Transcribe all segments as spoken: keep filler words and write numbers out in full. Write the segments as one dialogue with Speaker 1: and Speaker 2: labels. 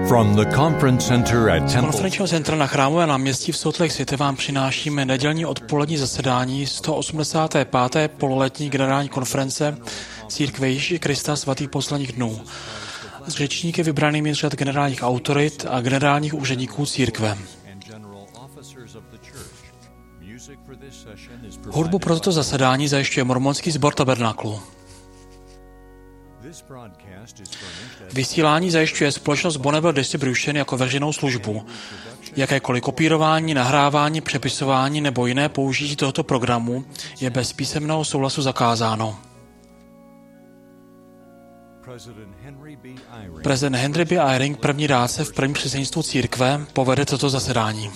Speaker 1: From the conference center at Temple.
Speaker 2: Konferenčního centra na Chrámové náměstí v Salt Lake City vám přinášíme nedělní odpolední zasedání sto osmdesáté páté pololetní generální konference Církve Ježíše Krista svatých posledních dnů s řečníky vybranými z řad generálních autorit a generálních úředníků církve. Hudbu pro toto zasedání zajišťuje mormonský sbor Tabernaklu. Vysílání zajišťuje společnost Bonneville Distribution jako veřejnou službu. Jakékoliv kopírování, nahrávání, přepisování nebo jiné použití tohoto programu je bez písemného souhlasu zakázáno. Prezident Henry B. Eyring, první rádce v prvním předsednictvu církve, povede toto zasedání.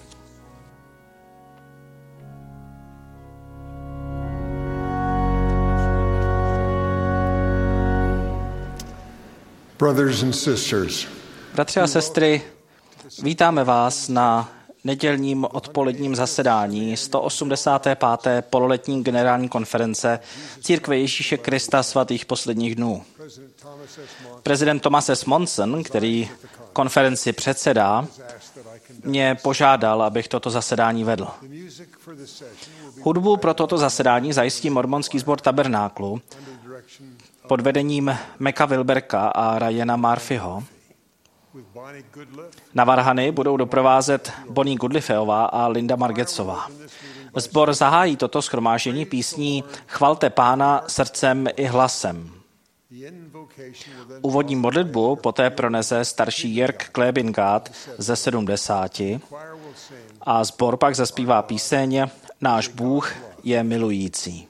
Speaker 3: Brothers and sisters.
Speaker 4: Bratři a sestry, vítáme vás na nedělním odpoledním zasedání sto osmdesáté páté pololetní generální konference Církve Ježíše Krista svatých posledních dnů. Prezident Thomas S. Monson, který konferenci předsedá, mě požádal, abych toto zasedání vedl. Hudbu pro toto zasedání zajistí mormonský sbor Tabernáklu pod vedením Meka Wilberka a Ryana Murphyho. Na varhany budou doprovázet Bonnie Goodliffeová a Linda Margetsová. Sbor zahájí toto shromáždění písní Chvalte Pána srdcem i hlasem. Úvodní modlitbu poté pronese starší Jirk Klebingard ze sedmdesáti a sbor pak zaspívá píseň Náš Bůh je milující.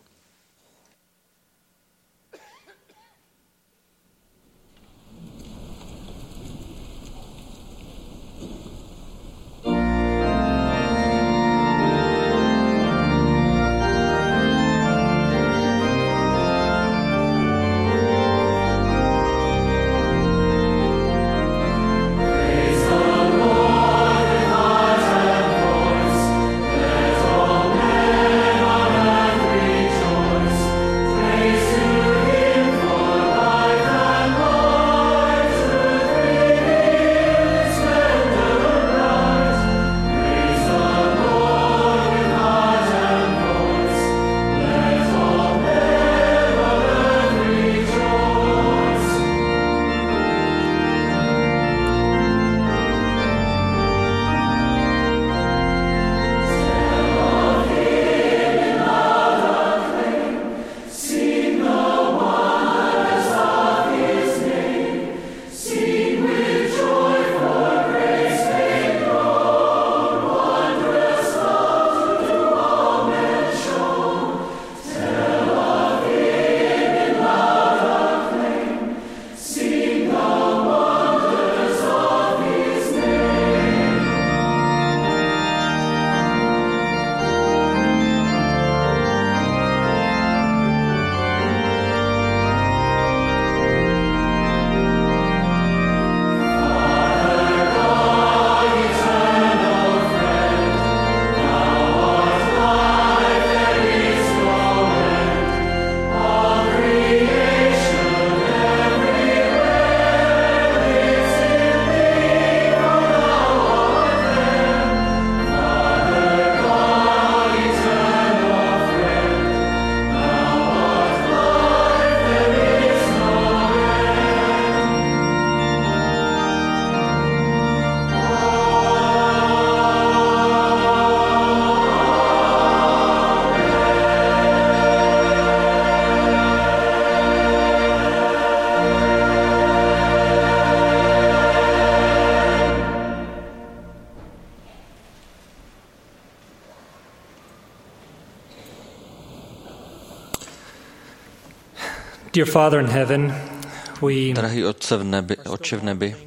Speaker 5: Dear Father in heaven, we
Speaker 6: Drahý Otče v nebi, Otče v nebi,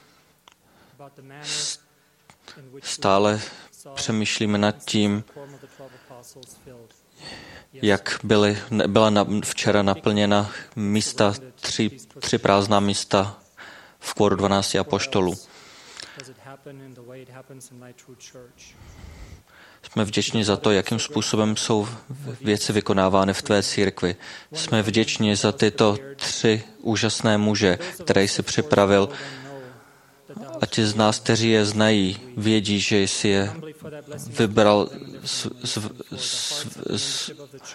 Speaker 6: stále přemýšlíme nad tím, jak byly, byla na, včera naplněna místa, tři, tři prázdná místa v kvoru dvanácti apoštolů. Jsme vděční za to, jakým způsobem jsou věci vykonávány v tvé církvi. Jsme vděční za tyto tři úžasné muže, které jsi připravil, A ti z nás, kteří je znají, vědí, že jsi je vybral s, s, s, s,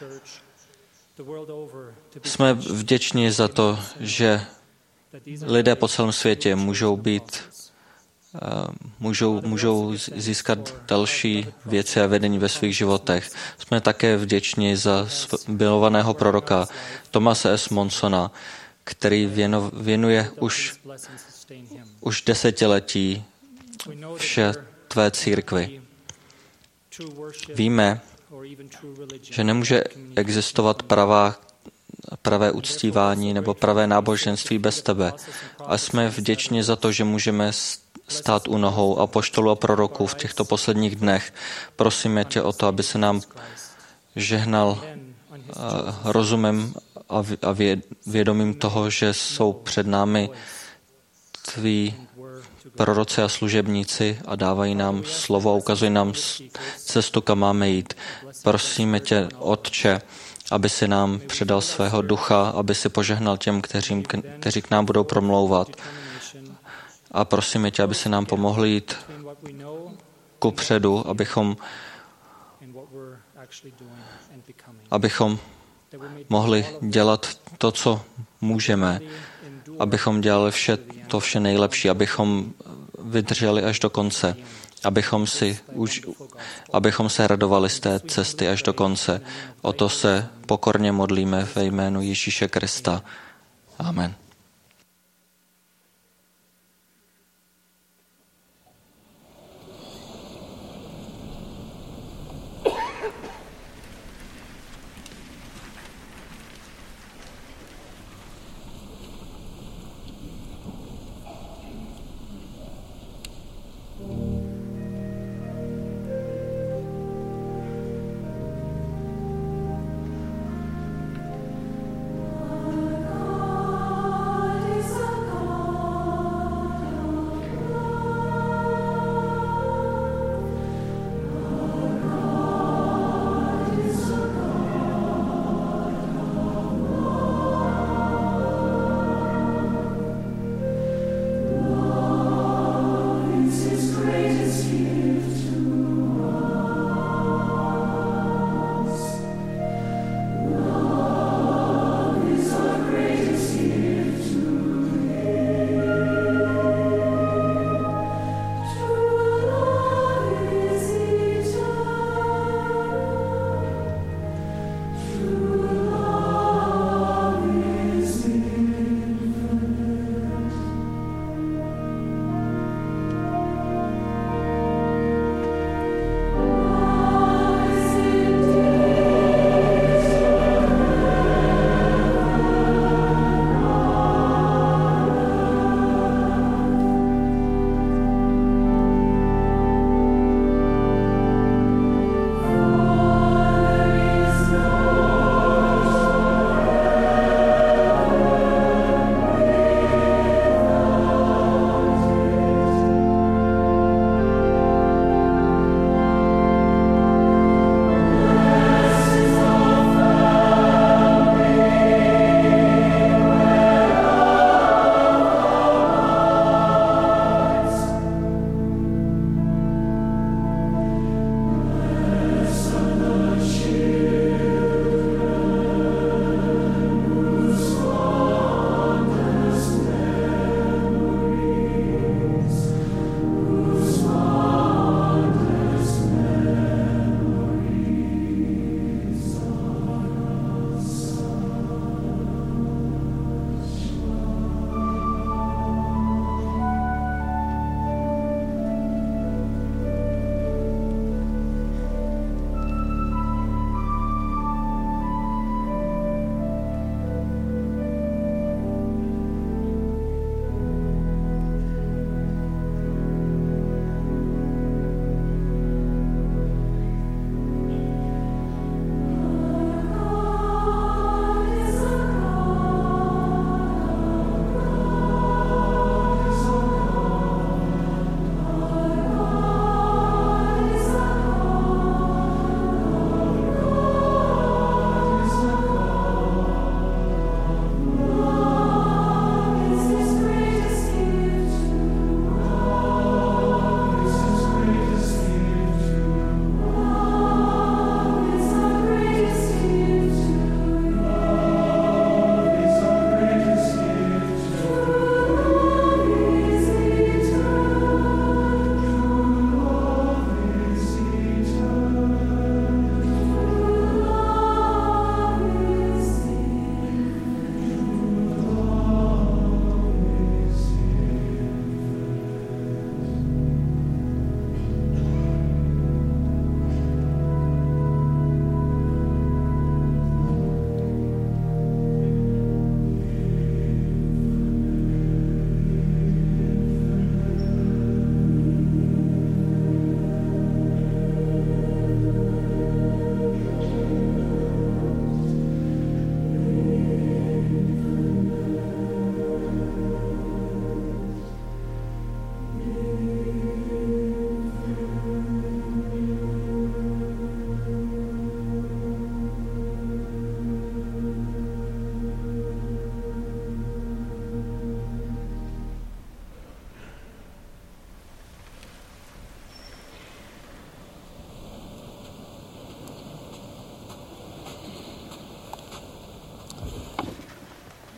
Speaker 6: jsme vděční za to, že lidé po celém světě můžou být, můžou, můžou získat další věci a vedení ve svých životech. Jsme také vděční za milovaného proroka Thomase S. Monsona, který věno, věnuje už, už desetiletí vše tvé církvi. Víme, že nemůže existovat pravá, pravé uctívání nebo pravé náboženství bez tebe. A jsme vděční za to, že můžeme stát u nohou apoštolů a proroků v těchto posledních dnech. Prosíme tě o to, aby se nám žehnal rozumem a vědomím toho, že jsou před námi tví proroci a služebníci a dávají nám slovo a ukazují nám cestu, kam máme jít. Prosíme tě, Otče, aby si nám předal svého ducha, aby si požehnal těm, kteří, kteří k nám budou promlouvat. A prosíme tě, aby si nám pomohli jít kupředu, abychom, abychom mohli dělat to, co můžeme, abychom dělali vše, to vše nejlepší, abychom vydrželi až do konce, abychom, si už, abychom se radovali z té cesty až do konce. O to se pokorně modlíme ve jménu Ježíše Krista. Amen.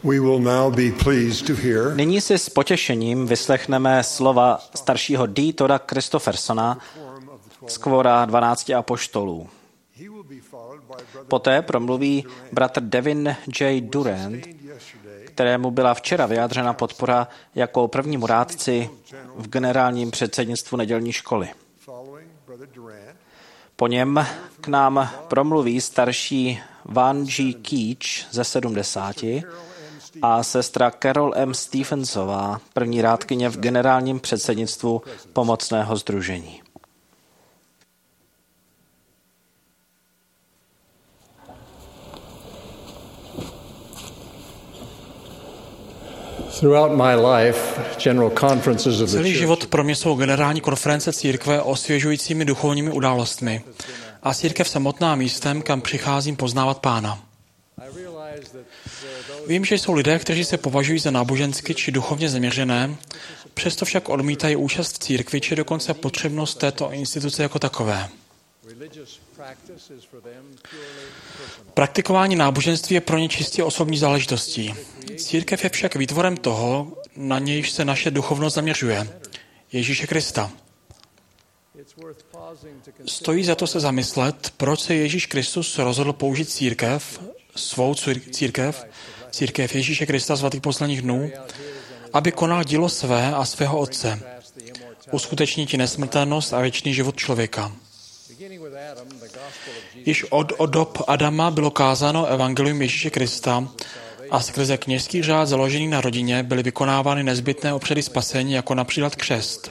Speaker 3: We will now be pleased to hear
Speaker 4: Nyní si s potěšením vyslechneme slova staršího D. Toda Christophersona z kvora dvanácti apoštolů. Poté promluví bratr Devin J. Durant, kterému byla včera vyjádřena podpora jako prvnímu rádci v generálním předsednictvu nedělní školy. Po něm k nám promluví starší Van G. Keach ze sedmdesáti a sestra Carol M. Stephensová, první rádkyně v generálním předsednictvu pomocného sdružení.
Speaker 2: Celý život pro mě jsou generální konference církve osvěžujícími duchovními událostmi a církev samotná místem, kam přicházím poznávat Pána. Vím, že jsou lidé, kteří se považují za nábožensky či duchovně zaměřené, přesto však odmítají účast v církvi či dokonce potřebnost této instituce jako takové. Praktikování náboženství je pro ně čistě osobní záležitostí. Církev je však výtvorem toho, na nějž se naše duchovnost zaměřuje, Ježíše Krista. Stojí za to se zamyslet, proč se Ježíš Kristus rozhodl použít církev, svou církev, církev Ježíše Krista svatých posledních dnů, aby konal dílo své a svého Otce, uskutečnit nesmrtelnost a věčný život člověka. Již od, od dob Adama bylo kázáno evangelium Ježíše Krista a skrze kněžský řád založený na rodině byly vykonávány nezbytné obřady spasení, jako například křest.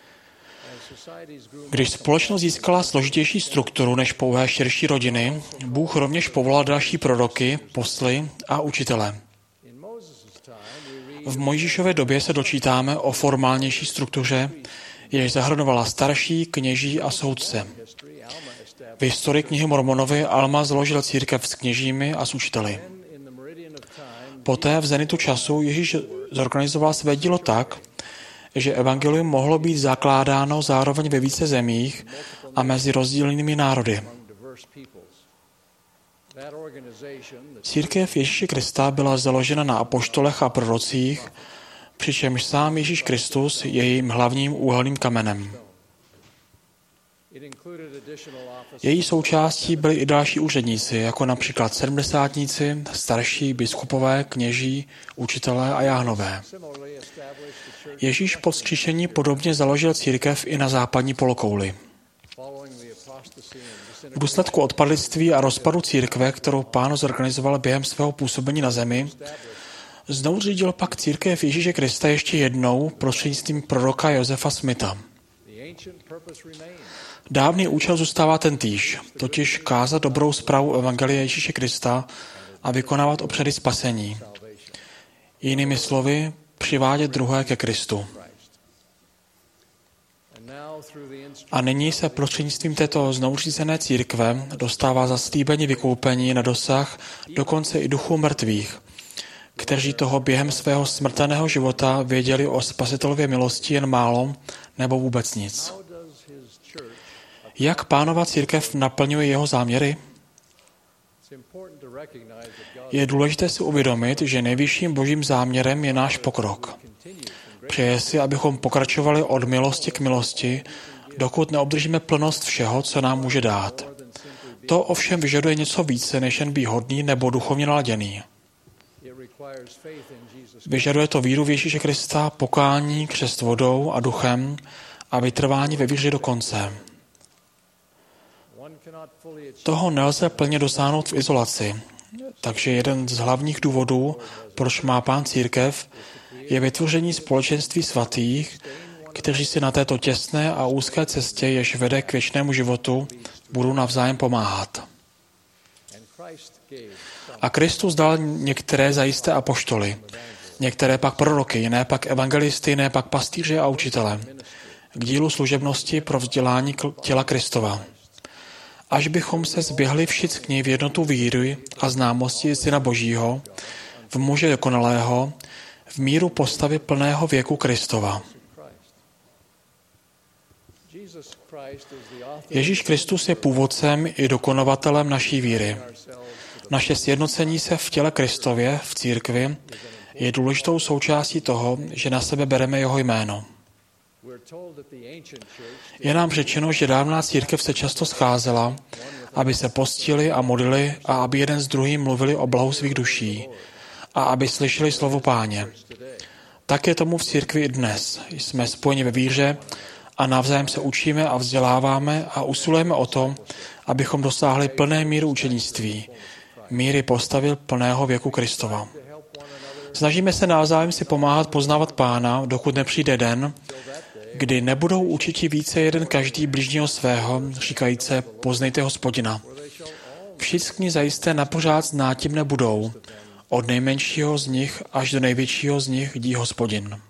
Speaker 2: Když společnost získala složitější strukturu než pouhé širší rodiny, Bůh rovněž povolal další proroky, posly a učitele. V Mojžíšově době se dočítáme o formálnější struktuře, jež zahrnovala starší, kněží a soudce. V historii knihy Mormonovy Alma založil církev s kněžími a s učiteli. Poté v zenitu času Ježíš zorganizoval své dílo tak, že evangelium mohlo být zakládáno zároveň ve více zemích a mezi rozdílnými národy. Církev Ježíše Krista byla založena na apoštolech a prorocích, přičemž sám Ježíš Kristus je jejím hlavním úhelným kamenem. Její součástí byli i další úředníci, jako například sedmdesátníci, starší, biskupové, kněží, učitelé a jáhnové. Ježíš po vzkříšení podobně založil církev i na západní polokouli. V důsledku odpadlictví a rozpadu církve, kterou Pán zorganizoval během svého působení na zemi, znovu zřídil pak církev Ježíše Krista ještě jednou prostřednictvím proroka Josefa Smitha. Dávný účel zůstává tentýž, totiž kázat dobrou zprávu evangelia Ježíše Krista a vykonávat obřady spasení. Jinými slovy, přivádět druhé ke Kristu. A nyní se prostřednictvím této znovuzřízené církve dostává zaslíbení vykoupení na dosah dokonce i duchů mrtvých, kteří toho během svého smrtelného života věděli o spasitelově milosti jen málo nebo vůbec nic. Jak Pánova církev naplňuje jeho záměry? Je důležité si uvědomit, že nejvyšším božím záměrem je náš pokrok. Přeje si, abychom pokračovali od milosti k milosti, dokud neobdržíme plnost všeho, co nám může dát. To ovšem vyžaduje něco více, než jen být hodný nebo duchovně naladěný. Vyžaduje to víru v Ježíše Krista, pokání, křest vodou a duchem a vytrvání ve víře do konce. Toho nelze plně dosáhnout v izolaci, takže jeden z hlavních důvodů, proč má Pán církev, je vytvoření společenství svatých, kteří si na této těsné a úzké cestě, jež vede k věčnému životu, budou navzájem pomáhat. A Kristus dal některé zajisté apoštoly, některé pak proroky, jiné pak evangelisty, jiné pak pastýře a učitele, k dílu služebnosti pro vzdělání těla Kristova. Až bychom se zběhli všichni v jednotu víry a známosti Syna Božího, v muže dokonalého, v míru postavy plného věku Kristova. Ježíš Kristus je původcem i dokonovatelem naší víry. Naše sjednocení se v těle Kristově, v církvi, je důležitou součástí toho, že na sebe bereme jeho jméno. Je nám řečeno, že dávná církev se často scházela, aby se postili a modlili a aby jeden s druhým mluvili o blahu svých duší a aby slyšeli slovo Páně. Tak je tomu v církvi i dnes. Jsme spojeni ve víře a navzájem se učíme a vzděláváme a usilujeme o to, abychom dosáhli plné míry učenictví, míry postavy plného věku Kristova. Snažíme se navzájem si pomáhat poznávat Pána, dokud nepřijde den, kdy nebudou učiti více jeden každý bližního svého, říkajíce, poznejte Hospodina. Všichni zajisté napořád znát tím nebudou, od nejmenšího z nich až do největšího z nich dí Hospodin.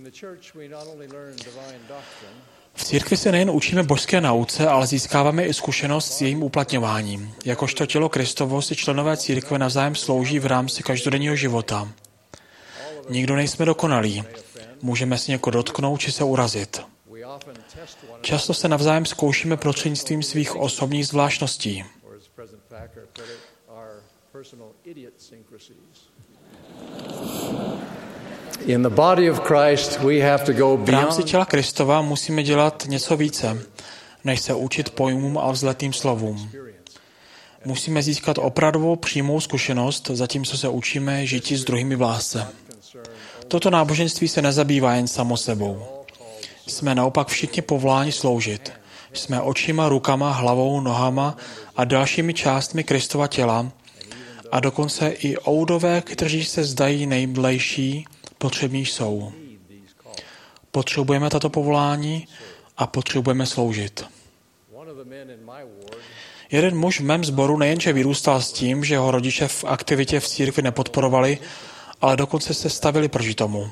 Speaker 2: V církvi se nejen učíme božské nauce, ale získáváme i zkušenost s jejím uplatňováním. Jakožto tělo Kristovo si členové církve navzájem slouží v rámci každodenního života. Nikdo nejsme dokonalí. Můžeme se někoho dotknout či se urazit. Často se navzájem zkoušíme prostřednictvím svých osobních zvláštností. V rámci těla Kristova musíme dělat něco více, než se učit pojmům a vzletným slovům. Musíme získat opravdovou přímou zkušenost, zatímco se učíme žít s druhými v lásce. Toto náboženství se nezabývá jen samo sebou. Jsme naopak všichni povoláni sloužit. Jsme očima, rukama, hlavou, nohama a dalšími částmi Kristova těla a dokonce i oudové, kteří se zdají nejmdlejší, potřební jsou. Potřebujeme tato povolání a potřebujeme sloužit. Jeden muž v mém sboru nejenže vyrůstal s tím, že jeho rodiče v aktivitě v církvi nepodporovali, ale dokonce se stavili proti tomu.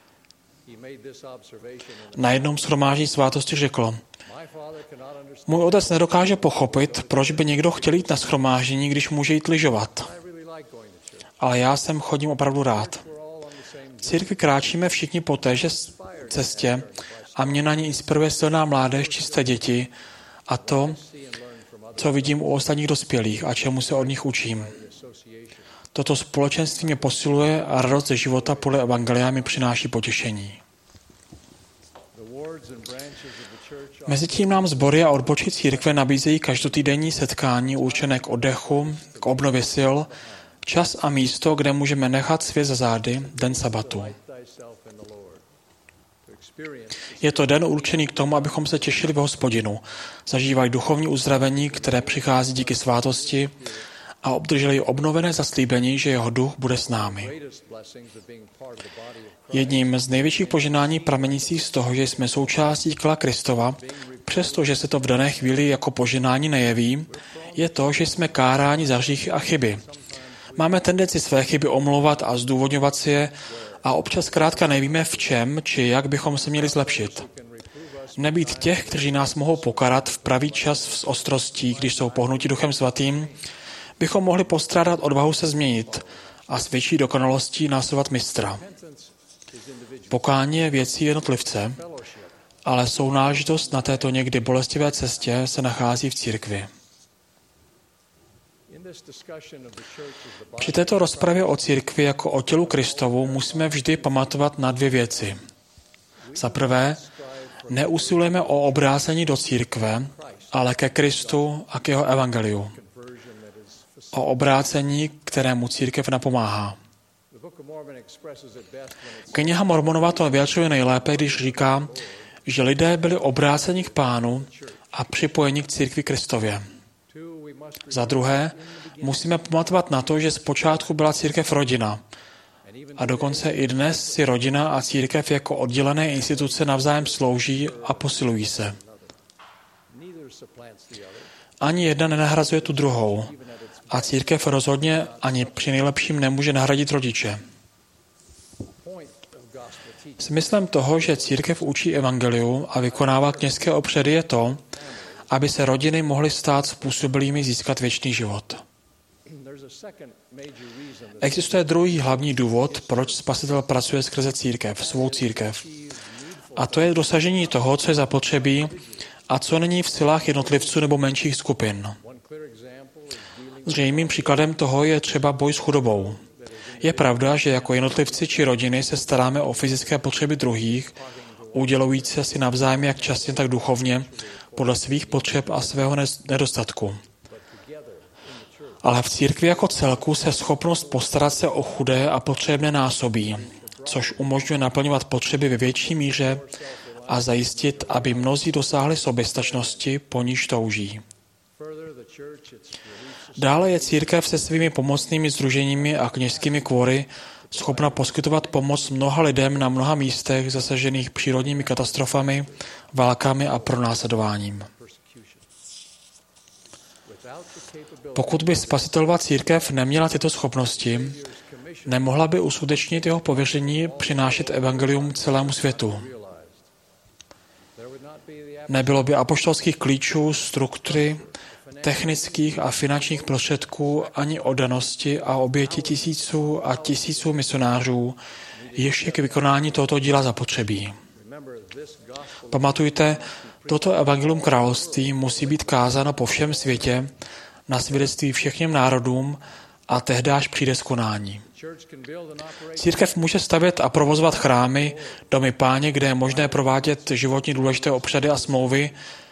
Speaker 2: Na jednom shromáždění svátosti řekl, můj otec nedokáže pochopit, proč by někdo chtěl jít na shromáždění, když může jít lyžovat. Ale já sem chodím opravdu rád. V církvi kráčíme všichni po téže cestě a mě na ní inspiruje silná mládež, čisté děti a to, co vidím u ostatních dospělých a čemu se od nich učím. Toto společenství mě posiluje a radost ze života podle evangelia mi přináší potěšení. Mezitím nám sbory a odbočí církve nabízejí každotýdenní setkání určené k oddechu, k obnově sil, čas a místo, kde můžeme nechat svět za zády, den sabatu. Je to den určený k tomu, abychom se těšili v Hospodinu, zažívali duchovní uzdravení, které přichází díky svátosti, a obdrželi obnovené zaslíbení, že jeho duch bude s námi. Jedním z největších poženání pramenících z toho, že jsme součástí těla Kristova, přestože se to v dané chvíli jako poženání nejeví, je to, že jsme káráni za hříchy a chyby. Máme tendenci své chyby omlouvat a zdůvodňovat si je a občas zkrátka nevíme v čem, či jak bychom se měli zlepšit. Nebýt těch, kteří nás mohou pokarat v pravý čas s ostrostí, když jsou pohnuti Duchem Svatým, bychom mohli postrádat odvahu se změnit a s větší dokonalostí následovat mistra. Pokání je věcí jednotlivce, ale sounáležitost na této někdy bolestivé cestě se nachází v církvi. Při této rozpravě o církvi jako o tělu Kristovu musíme vždy pamatovat na dvě věci. Za prvé, neusilujeme o obrácení do církve, ale ke Kristu a k jeho evangeliu. O obrácení, kterému církev napomáhá. Kniha Mormonova to vyjadřuje nejlépe, když říká, že lidé byli obráceni k Pánu a připojeni k církvi Kristově. Za druhé, musíme pamatovat na to, že zpočátku byla církev rodina. A dokonce i dnes si rodina a církev jako oddělené instituce navzájem slouží a posilují se. Ani jedna nenahrazuje tu druhou. A církev rozhodně ani při nejlepším nemůže nahradit rodiče. Smyslem toho, že církev učí evangeliu a vykonává kněžské obřady, je to, aby se rodiny mohly stát způsobilými získat věčný život. Existuje druhý hlavní důvod, proč Spasitel pracuje skrze církev, svou církev. A to je dosažení toho, co je zapotřebí a co není v silách jednotlivců nebo menších skupin. Zřejmým příkladem toho je třeba boj s chudobou. Je pravda, že jako jednotlivci či rodiny se staráme o fyzické potřeby druhých, udělující si navzájem jak časně, tak duchovně, podle svých potřeb a svého nedostatku. Ale v církvi jako celku se schopnost postarat se o chudé a potřebné násobí, což umožňuje naplňovat potřeby ve větší míře a zajistit, aby mnozí dosáhli soběstačnosti, po níž touží. Dále je církev se svými pomocnými sdruženími a kněžskými kvory schopna poskytovat pomoc mnoha lidem na mnoha místech zasažených přírodními katastrofami, válkami a pronásledováním. Pokud by spasitelova církev neměla tyto schopnosti, nemohla by uskutečnit jeho pověření přinášet evangelium celému světu. Nebylo by apoštolských klíčů, struktury, technických a finančních prostředků ani oddanosti a oběti tisíců a tisíců misionářů, ještě k vykonání tohoto díla zapotřebí. Pamatujte, toto evangelium království musí být kázáno po všem světě, na svědectví všem národům a tehdy až přijde skonání. Církev může stavět a provozovat chrámy, domy Páně, kde je možné provádět životní důležité obřady a smlouvy.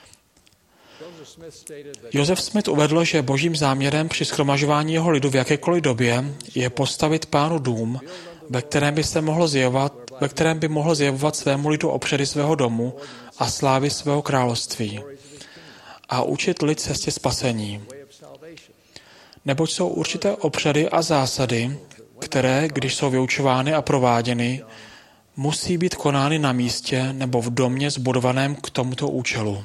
Speaker 2: Joseph Smith uvedl, že božím záměrem při shromažování jeho lidu v jakékoliv době je postavit Pánu dům, ve kterém by se mohlo zjevovat, ve kterém by mohl zjevovat svému lidu obřady svého domu a slávy svého království a učit lid cestě spasení. Neboť jsou určité obřady a zásady, které, když jsou vyučovány a prováděny, musí být konány na místě nebo v domě zbudovaném k tomuto účelu.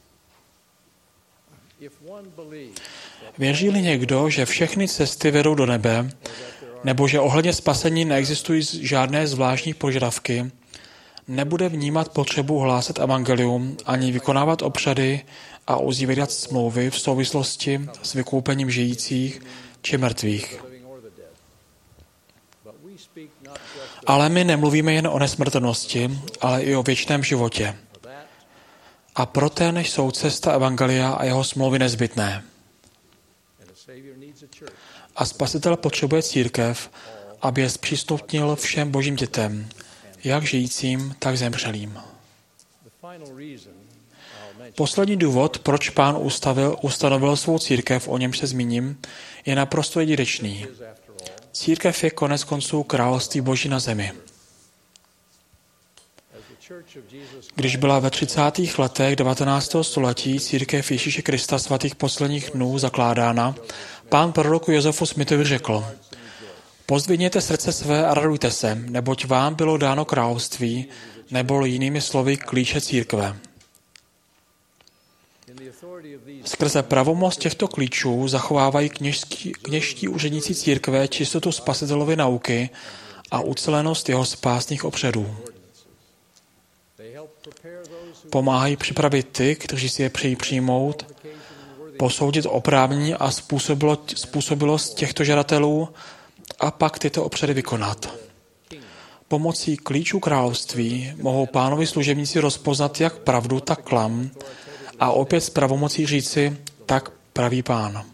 Speaker 2: Věří-li někdo, že všechny cesty vedou do nebe, nebo že ohledně spasení neexistují žádné zvláštní požadavky, nebude vnímat potřebu hlásat evangelium ani vykonávat obřady a uzavírat smlouvy v souvislosti s vykoupením žijících či mrtvých. Ale my nemluvíme jen o nesmrtelnosti, ale i o věčném životě. A pro ten jsou cesta evangelia a jeho smlouvy nezbytné. A spasitel potřebuje církev, aby je zpřístupnil všem božím dětem, jak žijícím, tak zemřelým. Poslední důvod, proč Pán ustavil, ustanovil svou církev, o němž se zmíním, je naprosto jedinečný. Církev je konec konců království Boží na zemi. Když byla ve třicátých letech devatenáctého století církev Ježíše Krista svatých posledních dnů zakládána, Pán proroku Josefu Smithovi řekl: Pozdvihněte srdce své a radujte se, neboť vám bylo dáno království, nebo jinými slovy klíče církve. Skrze pravomoc těchto klíčů zachovávají kněžský, kněžští úředníci církve čistotu spasitelovy nauky a ucelenost jeho spásných obřadů. Pomáhají připravit ty, kteří si je přejí přijmout, posoudit oprávnění a způsobilost těchto žadatelů a pak tyto obřady vykonat. Pomocí klíčů království mohou Pánovi služebníci rozpoznat jak pravdu, tak klam a opět s pravomocí říci, tak praví Pán.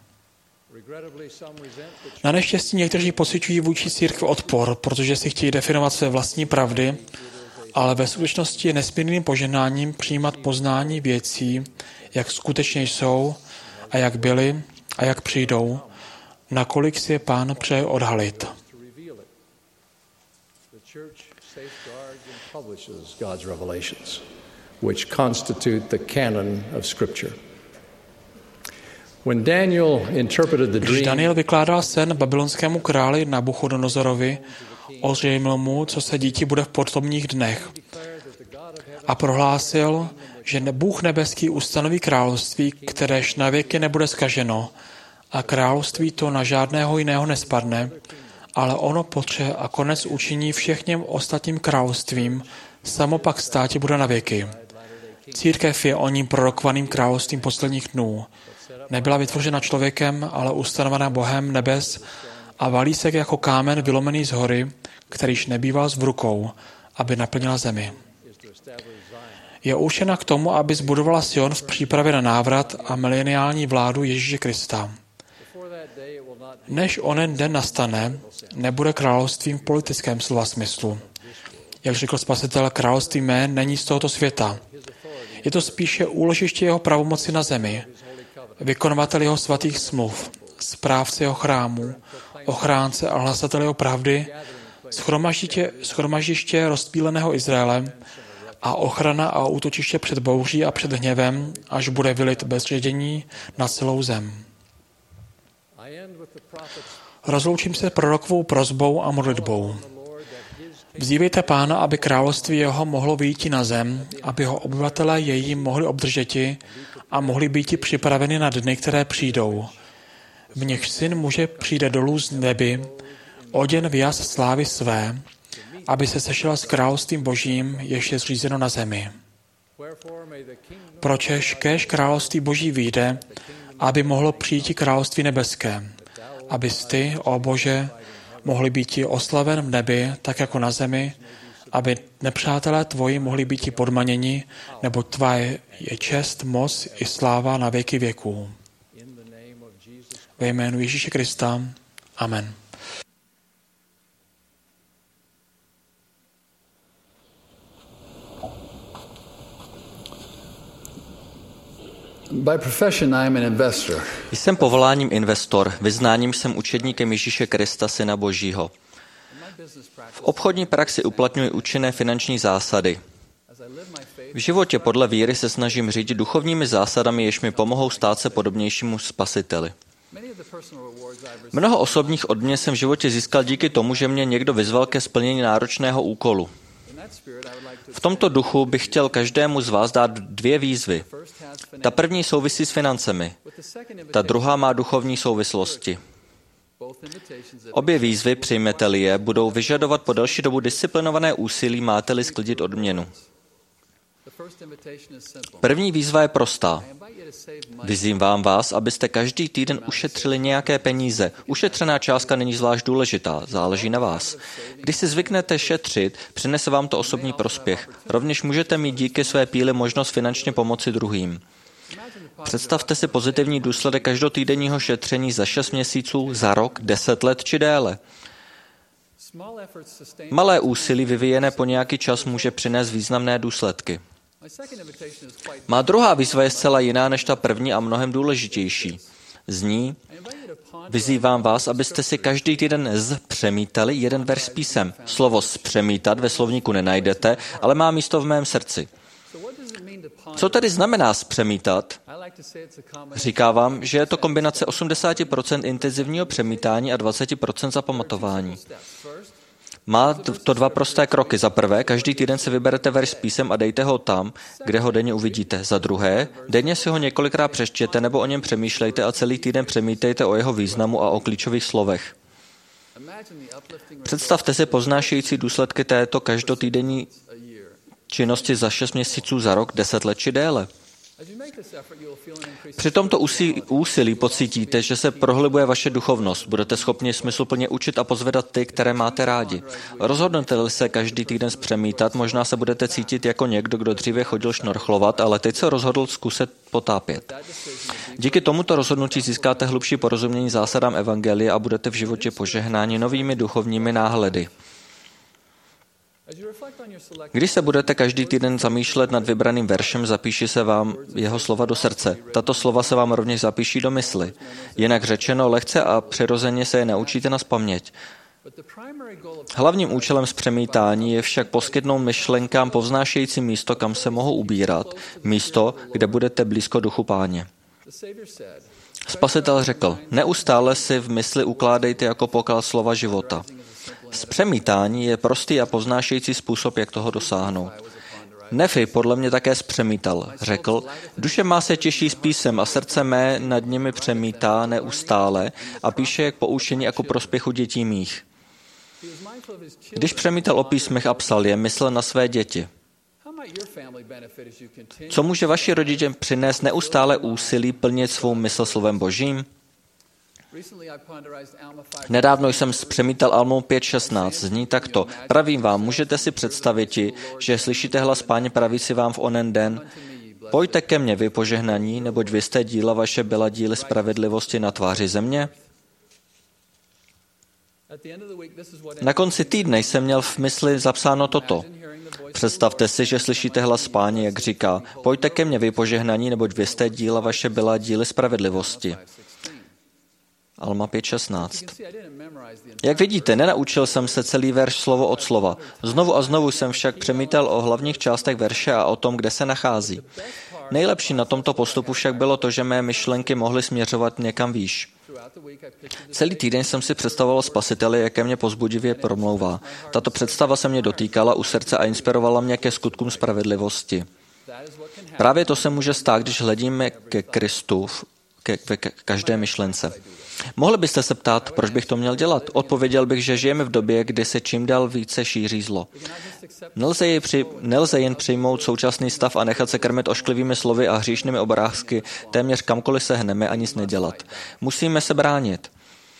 Speaker 2: Na neštěstí někteří pociťují vůči církvi odpor, protože si chtějí definovat své vlastní pravdy, ale ve skutečnosti je nesmírným poženáním přijímat poznání věcí, jak skutečně jsou a jak byly a jak přijdou, nakolik si je Pán přeje odhalit.
Speaker 7: Which constitute the canon of Scripture. When Daniel interpreted the dream,
Speaker 2: Když Daniel vykládal sen babylonskému králi Nabuchodonozorovi, ozřejmil mu, co se díti bude v potomních dnech, a prohlásil, že Bůh nebeský ustanoví království, kteréž na věky nebude zkaženo, a království to na žádného jiného nespadne, ale ono potře a konec učiní všem ostatním královstvím, samo pak státě bude na věky. Církev je o ním prorokovaným královstvím posledních dnů. Nebyla vytvořena člověkem, ale ustanovena Bohem nebes a valí se jako kámen vylomený z hory, kterýž nebýval v rukou, aby naplnila zemi. Je určena k tomu, aby zbudovala Sion v přípravě na návrat a mileniální vládu Ježíše Krista. Než onen den nastane, nebude královstvím v politickém slova smyslu. Jak řekl Spasitel, království mé není z tohoto světa. Je to spíše úložiště jeho pravomoci na zemi, vykonovatel jeho svatých smluv, správce jeho chrámu, ochránce a hlasatel jeho pravdy, schromaždiště, schromaždiště rozptýleného Izraele a ochrana a útočiště před bouří a před hněvem, až bude vylit bez ředění na celou zem. Rozloučím se prorokovou prosbou a modlitbou. Vzívejte Pána, aby království jeho mohlo vyjít na zem, aby ho obyvatelé její mohli obdržeti a mohli být připraveni na dny, které přijdou. V nichž syn muže přijde dolů z neby, oděn v jas slávy své, aby se sešel s královstvím božím, jež je zřízeno na zemi. Pročež kéž království boží vyjde, aby mohlo přijít království nebeské, abys ty, ó Bože, mohli být oslaven v nebi, tak jako na zemi, aby nepřátelé tvoji mohli být podmaněni, nebo tvá je čest, moc i sláva na věky věků. Ve jménu Ježíše Krista. Amen.
Speaker 8: By profession, I am an investor.
Speaker 6: Jsem povoláním investor, vyznáním jsem učedníkem Ježíše Krista, Syna Božího. V obchodní praxi uplatňuji účinné finanční zásady. V životě podle víry se snažím řídit duchovními zásadami, jež mi pomohou stát se podobnějšímu Spasiteli. Mnoho osobních odměn jsem v životě získal díky tomu, že mě někdo vyzval ke splnění náročného úkolu. V tomto duchu bych chtěl každému z vás dát dvě výzvy. Ta první souvisí s financemi, ta druhá má duchovní souvislosti. Obě výzvy, přijmete-li je, budou vyžadovat po delší dobu disciplinované úsilí, máte-li sklidit odměnu. První výzva je prostá. Vyzývám vás, abyste každý týden ušetřili nějaké peníze. Ušetřená částka není zvlášť důležitá, záleží na vás. Když si zvyknete šetřit, přinese vám to osobní prospěch. Rovněž můžete mít díky své píli možnost finančně pomoci druhým. Představte si pozitivní důsledek každotýdenního šetření za šest měsíců, za rok, deset let či déle. Malé úsilí vyvíjené po nějaký čas může přinést významné důsledky. Má druhá výzva je zcela jiná než ta první a mnohem důležitější. Zní: vyzývám vás, abyste si každý týden zpřemítali jeden verš s písem. Slovo zpřemítat ve slovníku nenajdete, ale má místo v mém srdci. Co tedy znamená zpřemítat? Říkávám, že je to kombinace osmdesát procent intenzivního přemítání a dvacet procent zapamatování. Má to dva prosté kroky. Za prvé, každý týden si vyberete verš s písem a dejte ho tam, kde ho denně uvidíte. Za druhé, denně si ho několikrát přečtěte nebo o něm přemýšlejte a celý týden přemítejte o jeho významu a o klíčových slovech. Představte si poznášející důsledky této každotýdenní činnosti za šest měsíců, za rok, deset let či déle. Při tomto úsilí pocítíte, že se prohlubuje vaše duchovnost. Budete schopni smysluplně učit a pozvedat ty, které máte rádi. Rozhodnete-li se každý týden zpřemítat, možná se budete cítit jako někdo, kdo dříve chodil šnorchlovat, ale teď se rozhodl zkusit potápět. Díky tomuto rozhodnutí získáte hlubší porozumění zásadám evangelia a budete v životě požehnáni novými duchovními náhledy. Když se budete každý týden zamýšlet nad vybraným veršem, zapíši se vám jeho slova do srdce. Tato slova se vám rovněž zapíší do mysli. Jinak řečeno, lehce a přirozeně se je naučíte nazpaměť. Hlavním účelem zpřemítání je však poskytnout myšlenkám povznášející místo, kam se mohou ubírat, místo, kde budete blízko duchu Páně. Spasitel řekl: neustále si v mysli ukládejte jako poklad slova života. Zpřemítání je prostý a povznášející způsob, jak toho dosáhnout. Nefi podle mě také zpřemítal. Řekl: duše má se těší s písem a srdce mé nad nimi přemítá neustále a píše jak poučení a ku prospěchu dětí mých. Když přemítal o písmech a psal je, myslel na své děti. Co může vaši rodiče přinést neustále úsilí plnit svou mysl slovem Božím? Nedávno jsem zpřemítal Almu pět šestnáct. Zní takto: pravím vám, můžete si představiti, že slyšíte hlas Páně pravící vám v onen den: pojďte ke mně, vy požehnaní, neboť vy jste díla vaše byla díly spravedlivosti na tváři země. Na konci týdne jsem měl v mysli zapsáno toto. Představte si, že slyšíte hlas Páně, jak říká, pojďte ke mně, vy požehnaní, neboť vy jste díla vaše byla díly spravedlivosti. Alma pět šestnáct. Jak vidíte, nenaučil jsem se celý verš slovo od slova. Znovu a znovu jsem však přemítal o hlavních částech verše a o tom, kde se nachází. Nejlepší na tomto postupu však bylo to, že mé myšlenky mohly směřovat někam výš. Celý týden jsem si představoval Spasitele, jaké mě povzbudivě promlouvá. Tato představa se mě dotýkala u srdce a inspirovala mě ke skutkům spravedlivosti. Právě to se může stát, když hledíme ke Kristu ke, ke každé myšlence. Mohli byste se ptát, proč bych to měl dělat? Odpověděl bych, že žijeme v době, kdy se čím dál více šíří zlo. Nelze, jej při, nelze jen přijmout současný stav a nechat se krmit ošklivými slovy a hříšnými obrázky, téměř kamkoliv se hneme a nic nedělat. Musíme se bránit.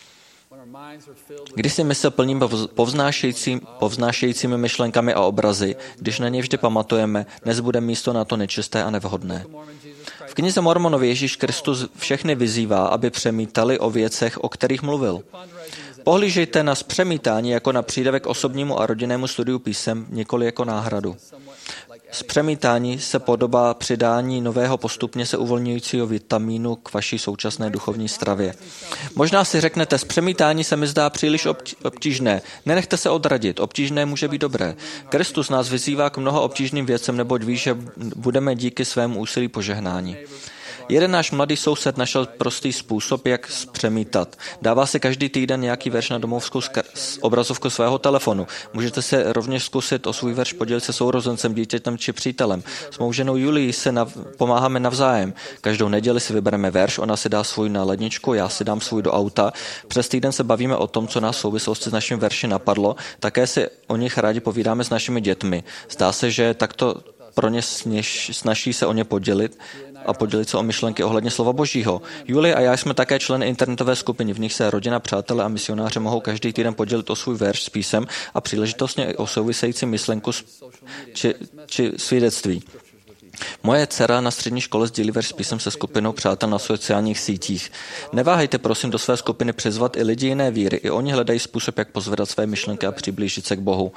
Speaker 6: Když si mysl plním povznášející, povznášejícími myšlenkami a obrazy, když na ně vždy pamatujeme, nezbude místo na to nečisté a nevhodné. V knize Mormonovi Ježíš Kristus všechny vyzývá, aby přemítali o věcech, o kterých mluvil. Pohlížejte na přemítání jako na přídavek osobnímu a rodinnému studiu písem, nikoli jako náhradu. Přemítání se podobá přidání nového postupně se uvolňujícího vitamínu k vaší současné duchovní stravě. Možná si řeknete, přemítání se mi zdá příliš obtížné. Nenechte se odradit, obtížné může být dobré. Kristus nás vyzývá k mnoha obtížným věcem, neboť ví, že budeme díky svému úsilí požehnáni. Jeden náš mladý soused našel prostý způsob, jak přemítat. Dává si každý týden nějaký verš na domovskou obrazovku svého telefonu. Můžete se rovněž zkusit o svůj verš podělit se sourozencem, dítětem či přítelem. S mou ženou Julií se nav- pomáháme navzájem. Každou neděli si vybereme verš, ona si dá svůj na ledničku, já si dám svůj do auta. Přes týden se bavíme o tom, co nás v souvislosti s naším verši napadlo. Také si o nich rádi povídáme s našimi dětmi. Zdá se, že takto pro ně snaží se o ně podělit a podělit se o myšlenky ohledně slova Božího. Julie a já jsme také členy internetové skupiny, v nich se rodina, přátelé a misionáři mohou každý týden podělit o svůj verš s písem a příležitostně i o související myšlenku či, či svědectví. Moje dcera na střední škole sdílí verš s písem se skupinou přátel na sociálních sítích. Neváhejte prosím do své skupiny přizvat i lidi jiné víry. I oni hledají způsob, jak pozvedat své myšlenky a přiblížit se k Bohu.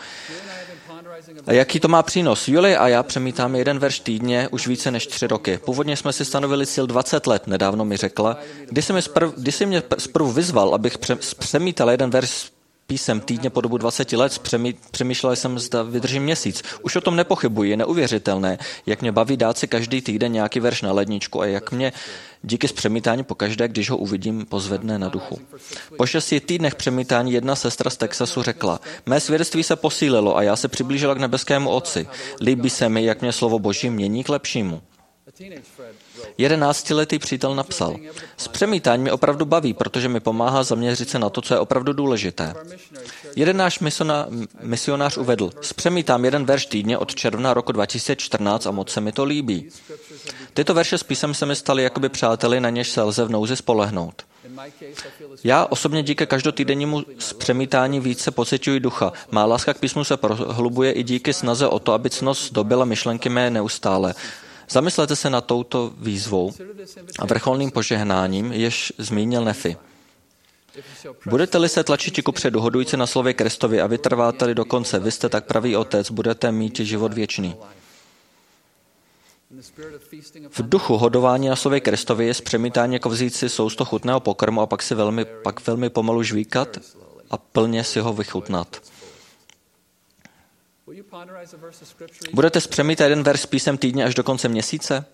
Speaker 6: A jaký to má přínos? Julie a já přemítáme jeden verš týdně už více než tři roky. Původně jsme si stanovili cíl dvacet let, nedávno mi řekla. Když jsi, mi sprv, když jsi mě zprvu vyzval, abych přemítal jeden verš písem týdně po dobu dvacet let, přemýšlel jsem, zda vydržím měsíc. Už o tom nepochybuji, je neuvěřitelné, jak mě baví dát si každý týden nějaký verš na ledničku a jak mě díky zpřemítání pokaždé, když ho uvidím, pozvedne na duchu. Po šesti týdnech přemítání jedna sestra z Texasu řekla, mé svědectví se posílilo a já se přiblížila k nebeskému Otci. Líbí se mi, jak mě slovo Boží mění k lepšímu. Jedenáctiletý přítel napsal, s přemítáním mě opravdu baví, protože mi pomáhá zaměřit se na to, co je opravdu důležité. Jeden náš misionář uvedl, spřemítám jeden verš týdně od června roku dva tisíce čtrnáct a moc se mi to líbí. Tyto verše s písem se mi staly jakoby přáteli, na něž se lze v nouzi spolehnout. Já osobně díky každotýdennímu zpřemítání více pociťuji ducha. Má láska k písmu se prohlubuje i díky snaze o to, aby ctnost zdobila myšlenky mé neustále. Zamyslete se nad touto výzvou a vrcholným požehnáním, jež zmínil Nefi. Budete-li se tlačit kupředu, hodujte na slově Kristovi a vytrváte-li do konce, vy jste tak pravý Otec, budete mít život věčný. V duchu hodování na slově Kristovi je zpřemítání jako vzít si sousto chutného pokrmu a pak si velmi, pak velmi pomalu žvíkat a plně si ho vychutnat. Budete zpřemítat jeden verš s písem týdně až do konce měsíce?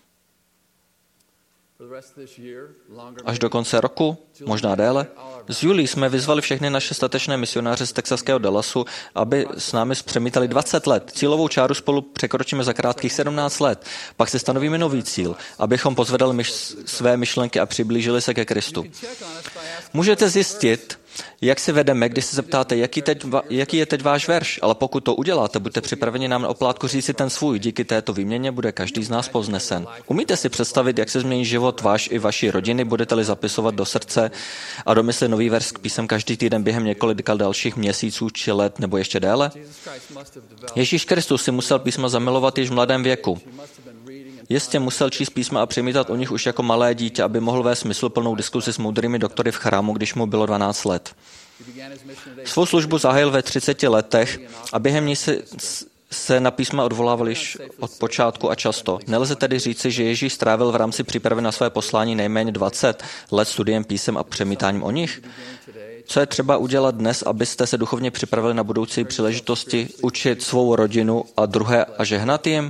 Speaker 6: Až do konce roku? Možná déle? S Julí jsme vyzvali všechny naše statečné misionáře z texaského Dallasu, aby s námi zpřemítali dvacet let. Cílovou čáru spolu překročíme za krátkých sedmnáct let. Pak si stanovíme nový cíl, abychom pozvedali myš- své myšlenky a přiblížili se ke Kristu. Můžete zjistit, jak si vedeme, když se zeptáte, jaký, teď, jaký je teď váš verš, ale pokud to uděláte, buďte připraveni nám na oplátku říct si ten svůj. Díky této výměně bude každý z nás povznesen. Umíte si představit, jak se změní život váš i vaší rodiny, budete-li zapisovat do srdce a do mysli nový verš k písem každý týden během několika dalších měsíců či let nebo ještě déle? Ježíš Kristus si musel písma zamilovat již v mladém věku. Jistě musel číst písma a přemítat o nich už jako malé dítě, aby mohl vést smysluplnou diskusi s moudrými doktory v chrámu, když mu bylo dvanáct let. Svou službu zahájil ve třiceti letech a během ní se, se na písma odvolával již od počátku a často. Nelze tedy říci, že Ježíš strávil v rámci přípravy na své poslání nejméně dvacet let studiem písem a přemítáním o nich? Co je třeba udělat dnes, abyste se duchovně připravili na budoucí příležitosti učit svou rodinu a druhé a žehnat jim?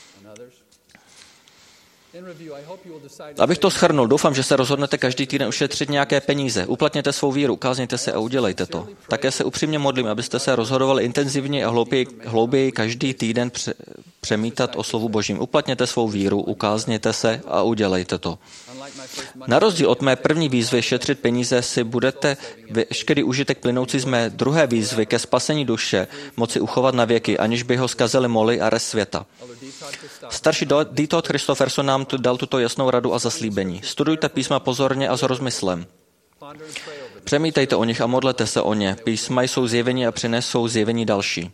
Speaker 6: Abych to shrnul, doufám, že se rozhodnete každý týden ušetřit nějaké peníze. Uplatněte svou víru, ukázněte se a udělejte to. Také se upřímně modlím, abyste se rozhodovali intenzivně a hlouběji, hlouběji každý týden pře, přemítat o slovu Božím. Uplatněte svou víru, ukázněte se a udělejte to. Na rozdíl od mé první výzvy šetřit peníze si budete veškerý užitek plynoucí z mé druhé výzvy ke spasení duše moci uchovat na věky, aniž by ho zkazili moly a rest světa. Starší D. Todd Christofferson nám tu dal tuto jasnou radu a zaslíbení. Studujte písma pozorně a s rozmyslem. Přemítejte o nich a modlete se o ně. Písma jsou zjevení a přinesou zjevení další.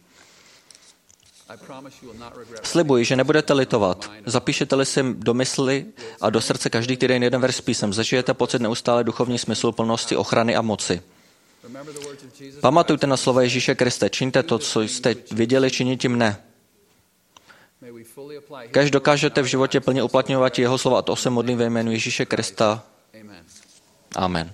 Speaker 6: Slibuji, že nebudete litovat. Zapíšete-li si do mysli a do srdce každý týden jeden verš písem, zažijete pocit neustále duchovní smysluplnosti, ochrany a moci. Pamatujte na slova Ježíše Kriste. Čiňte to, co jste viděli, činit mne. Kež dokážete v životě plně uplatňovat jeho slova, a to se modlím ve jménu Ježíše Krista. Amen.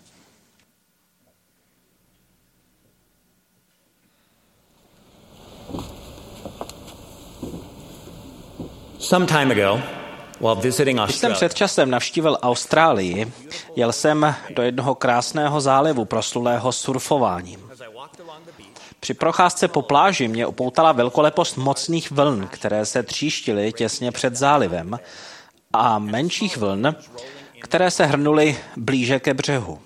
Speaker 9: Some time ago, while visiting
Speaker 4: Když jsem
Speaker 9: Australia,
Speaker 4: před časem navštívil Austrálii, jel jsem do jednoho krásného zálivu proslulého surfováním. Při procházce po pláži mě upoutala velkolepost mocných vln, které se tříštily těsně před zálivem, a menších vln, které se hrnuly blíže ke břehu.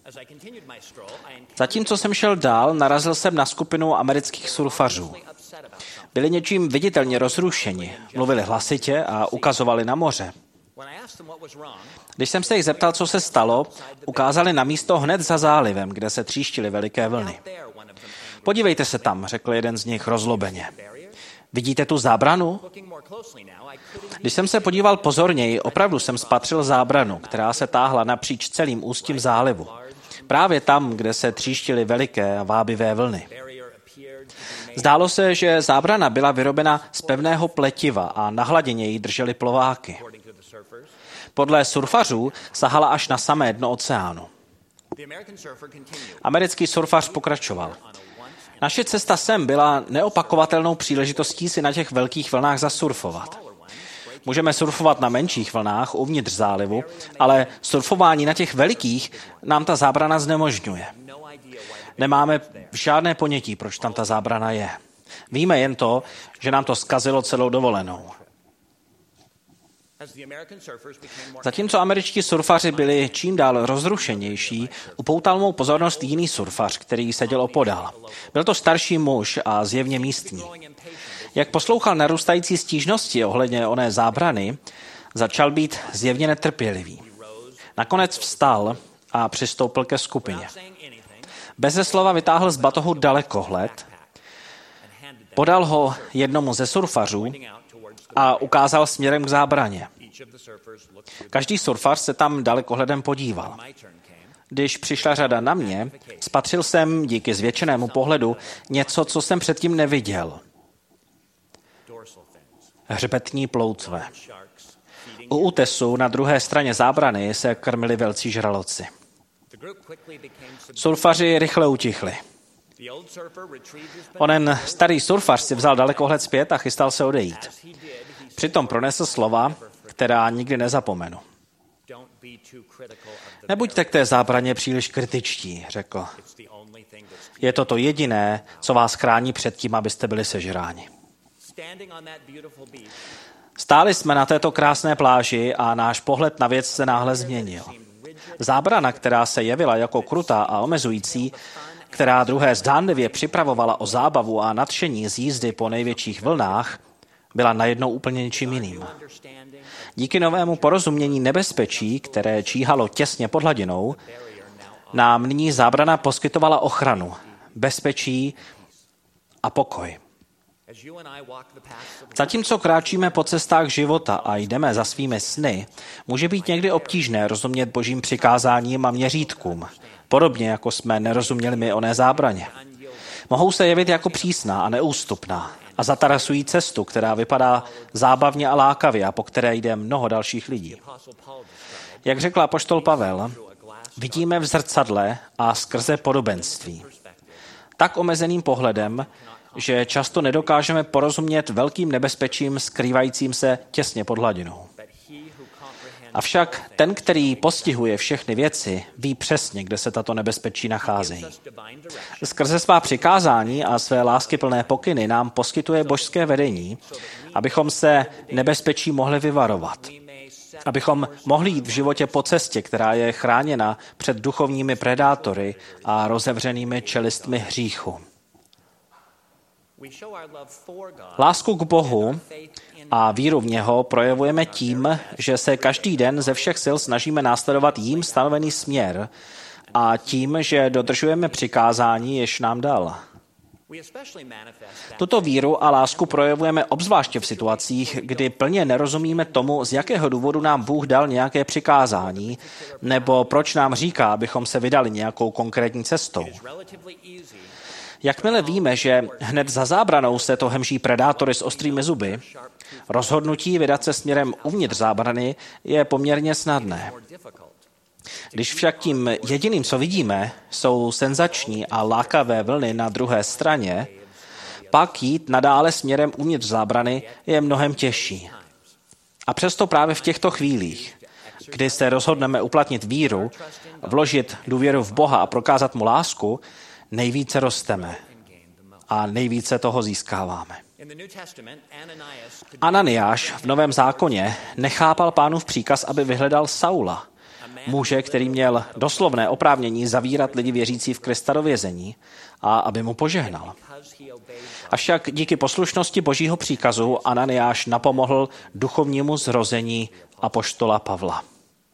Speaker 4: Zatímco jsem šel dál, narazil jsem na skupinu amerických surfařů. Byli něčím viditelně rozrušeni, mluvili hlasitě a ukazovali na moře. Když jsem se jich zeptal, co se stalo, ukázali na místo hned za zálivem, kde se tříštily veliké vlny. Podívejte se tam, řekl jeden z nich rozlobeně. Vidíte tu zábranu? Když jsem se podíval pozorněji, opravdu jsem spatřil zábranu, která se táhla napříč celým ústím zálivu. Právě tam, kde se tříštily veliké a vábivé vlny. Zdálo se, že zábrana byla vyrobena z pevného pletiva a na hladině ji držely plováky. Podle surfařů sahala až na samé dno oceánu. Americký surfař pokračoval. Naše cesta sem byla neopakovatelnou příležitostí si na těch velkých vlnách zasurfovat. Můžeme surfovat na menších vlnách uvnitř zálivu, ale surfování na těch velikých nám ta zábrana znemožňuje. Nemáme žádné ponětí, proč tam ta zábrana je. Víme jen to, že nám to zkazilo celou dovolenou. Zatímco američtí surfaři byli čím dál rozrušenější, upoutal mou pozornost jiný surfař, který seděl opodál. Byl to starší muž a zjevně místní. Jak poslouchal narůstající stížnosti ohledně oné zábrany, začal být zjevně netrpělivý. Nakonec vstal a přistoupil ke skupině. Beze slova vytáhl z batohu dalekohled, podal ho jednomu ze surfařů a ukázal směrem k zábraně. Každý surfař se tam dalekohledem podíval. Když přišla řada na mě, spatřil jsem díky zvětšenému pohledu něco, co jsem předtím neviděl. Hřbetní ploutve. U útesu na druhé straně zábrany se krmili velcí žraloci. Surfaři rychle utichli. Onen starý surfař si vzal dalekohled zpět a chystal se odejít. Přitom pronesl slova, která nikdy nezapomenu. Nebuďte k té zábraně příliš kritičtí, řekl. Je to to jediné, co vás chrání před tím, abyste byli sežráni. Stáli jsme na této krásné pláži a náš pohled na věc se náhle změnil. Zábrana, která se jevila jako krutá a omezující, která druhé zdánlivě připravovala o zábavu a nadšení z jízdy po největších vlnách, byla najednou úplně něčím jiným. Díky novému porozumění nebezpečí, které číhalo těsně pod hladinou, nám nyní zábrana poskytovala ochranu, bezpečí a pokoj. Zatímco kráčíme po cestách života a jdeme za svými sny, může být někdy obtížné rozumět Božím přikázáním a měřítkům, podobně jako jsme nerozuměli my oné zábraně. Mohou se jevit jako přísná a neústupná a zatarasují cestu, která vypadá zábavně a lákavě a po které jde mnoho dalších lidí. Jak řekl apoštol Pavel, vidíme v zrcadle a skrze podobenství. Tak omezeným pohledem, že často nedokážeme porozumět velkým nebezpečím skrývajícím se těsně pod hladinou. Avšak ten, který postihuje všechny věci, ví přesně, kde se tato nebezpečí nacházejí. Skrze svá přikázání a své láskyplné pokyny nám poskytuje božské vedení, abychom se nebezpečí mohli vyvarovat. Abychom mohli jít v životě po cestě, která je chráněna před duchovními predátory a rozevřenými čelistmi hříchu. Lásku k Bohu a víru v něho projevujeme tím, že se každý den ze všech sil snažíme následovat jím stanovený směr a tím, že dodržujeme přikázání, jež nám dal. Tuto víru a lásku projevujeme obzvláště v situacích, kdy plně nerozumíme tomu, z jakého důvodu nám Bůh dal nějaké přikázání, nebo proč nám říká, abychom se vydali nějakou konkrétní cestou. Jakmile víme, že hned za zábranou se to hemží predátory s ostrými zuby, rozhodnutí vydat se směrem uvnitř zábrany je poměrně snadné. Když však tím jediným, co vidíme, jsou senzační a lákavé vlny na druhé straně, pak jít nadále směrem uvnitř zábrany je mnohem těžší. A přesto právě v těchto chvílích, kdy se rozhodneme uplatnit víru, vložit důvěru v Boha a prokázat mu lásku, nejvíce rosteme a nejvíce toho získáváme. Ananiáš v Novém zákoně nechápal Pánův příkaz, aby vyhledal Saula, muže, který měl doslovné oprávnění zavírat lidi věřící v Krista do vězení a aby mu požehnal. Avšak díky poslušnosti Božího příkazu Ananiáš napomohl duchovnímu zrození apoštola Pavla.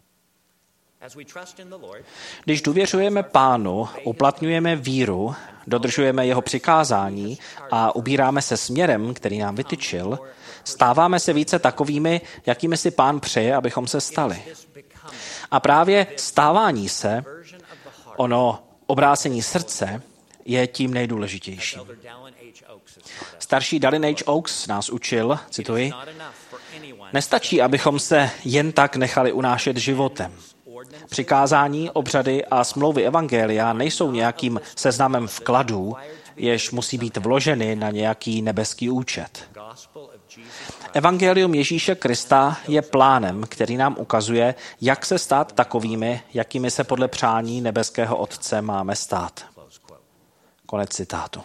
Speaker 4: Když důvěřujeme Pánu, uplatňujeme víru, dodržujeme jeho přikázání a ubíráme se směrem, který nám vytyčil, stáváme se více takovými, jakými si Pán přeje, abychom se stali. A právě stávání se, ono obrácení srdce, je tím nejdůležitějším. Starší Dallin H. Oaks nás učil, cituji, nestačí, abychom se jen tak nechali unášet životem. Přikázání, obřady a smlouvy evangelia nejsou nějakým seznamem vkladů, jež musí být vloženy na nějaký nebeský účet. Evangelium Ježíše Krista je plánem, který nám ukazuje, jak se stát takovými, jakými se podle přání nebeského Otce máme stát. Konec citátu.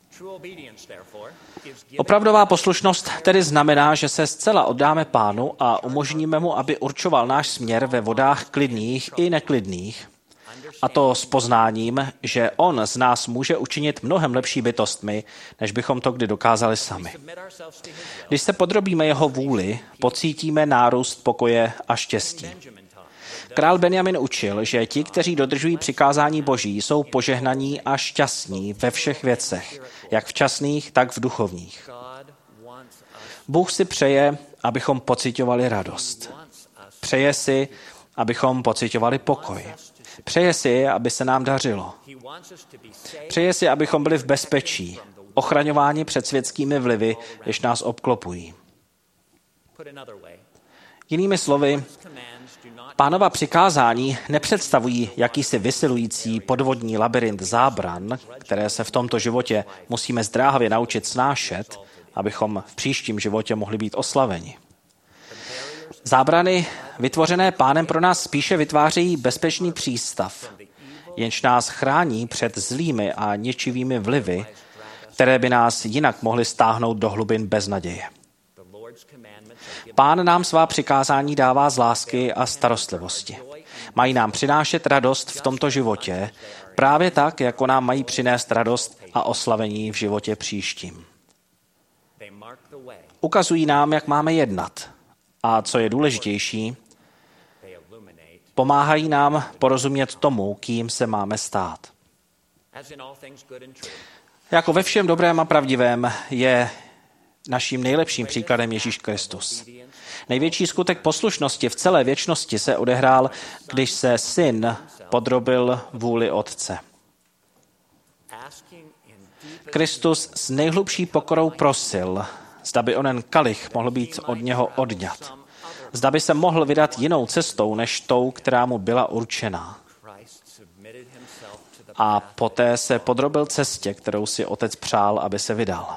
Speaker 4: Opravdová poslušnost tedy znamená, že se zcela oddáme Pánu a umožníme mu, aby určoval náš směr ve vodách klidných i neklidných, a to s poznáním, že on z nás může učinit mnohem lepší bytostmi, než bychom to kdy dokázali sami. Když se podrobíme jeho vůli, pocítíme nárůst pokoje a štěstí. Král Benjamin učil, že ti, kteří dodržují přikázání Boží, jsou požehnaní a šťastní ve všech věcech, jak v časných, tak v duchovních. Bůh si přeje, abychom pociťovali radost. Přeje si, abychom pociťovali pokoj. Přeje si, aby se nám dařilo. Přeje si, abychom byli v bezpečí, ochraňováni před světskými vlivy, jež nás obklopují. Jinými slovy, Pánova přikázání nepředstavují jakýsi vysilující podvodní labyrint zábran, které se v tomto životě musíme zdráhavě naučit snášet, abychom v příštím životě mohli být oslaveni. Zábrany vytvořené Pánem pro nás spíše vytvářejí bezpečný přístav, jenž nás chrání před zlými a ničivými vlivy, které by nás jinak mohly stáhnout do hlubin beznaděje. Pán nám svá přikázání dává z lásky a starostlivosti. Mají nám přinášet radost v tomto životě, právě tak, jako nám mají přinést radost a oslavení v životě příštím. Ukazují nám, jak máme jednat. A co je důležitější, pomáhají nám porozumět tomu, kým se máme stát. Jako ve všem dobrém a pravdivém je naším nejlepším příkladem Ježíš Kristus. Největší skutek poslušnosti v celé věčnosti se odehrál, když se syn podrobil vůli Otce. Kristus s nejhlubší pokorou prosil, zda by onen kalich mohl být od něho odňat. Zda by se mohl vydat jinou cestou, než tou, která mu byla určená. A poté se podrobil cestě, kterou si Otec přál, aby se vydal.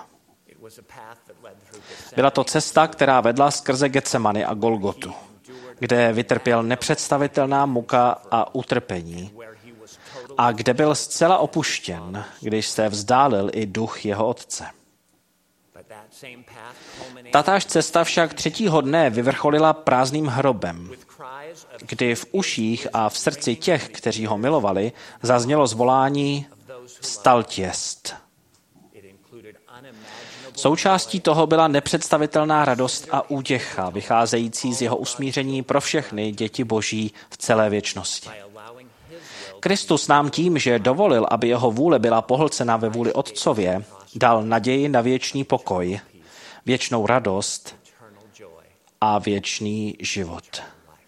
Speaker 4: Byla to cesta, která vedla skrze Getsemany a Golgotu, kde vytrpěl nepředstavitelná muka a utrpení a kde byl zcela opuštěn, když se vzdálil i duch jeho Otce. Tatáž cesta však třetího dne vyvrcholila prázdným hrobem, kdy v uších a v srdci těch, kteří ho milovali, zaznělo zvolání vstal jest. Součástí toho byla nepředstavitelná radost a útěcha, vycházející z jeho usmíření pro všechny děti Boží v celé věčnosti. Kristus nám tím, že dovolil, aby jeho vůle byla pohlcena ve vůli Otcově, dal naději na věčný pokoj, věčnou radost a věčný život.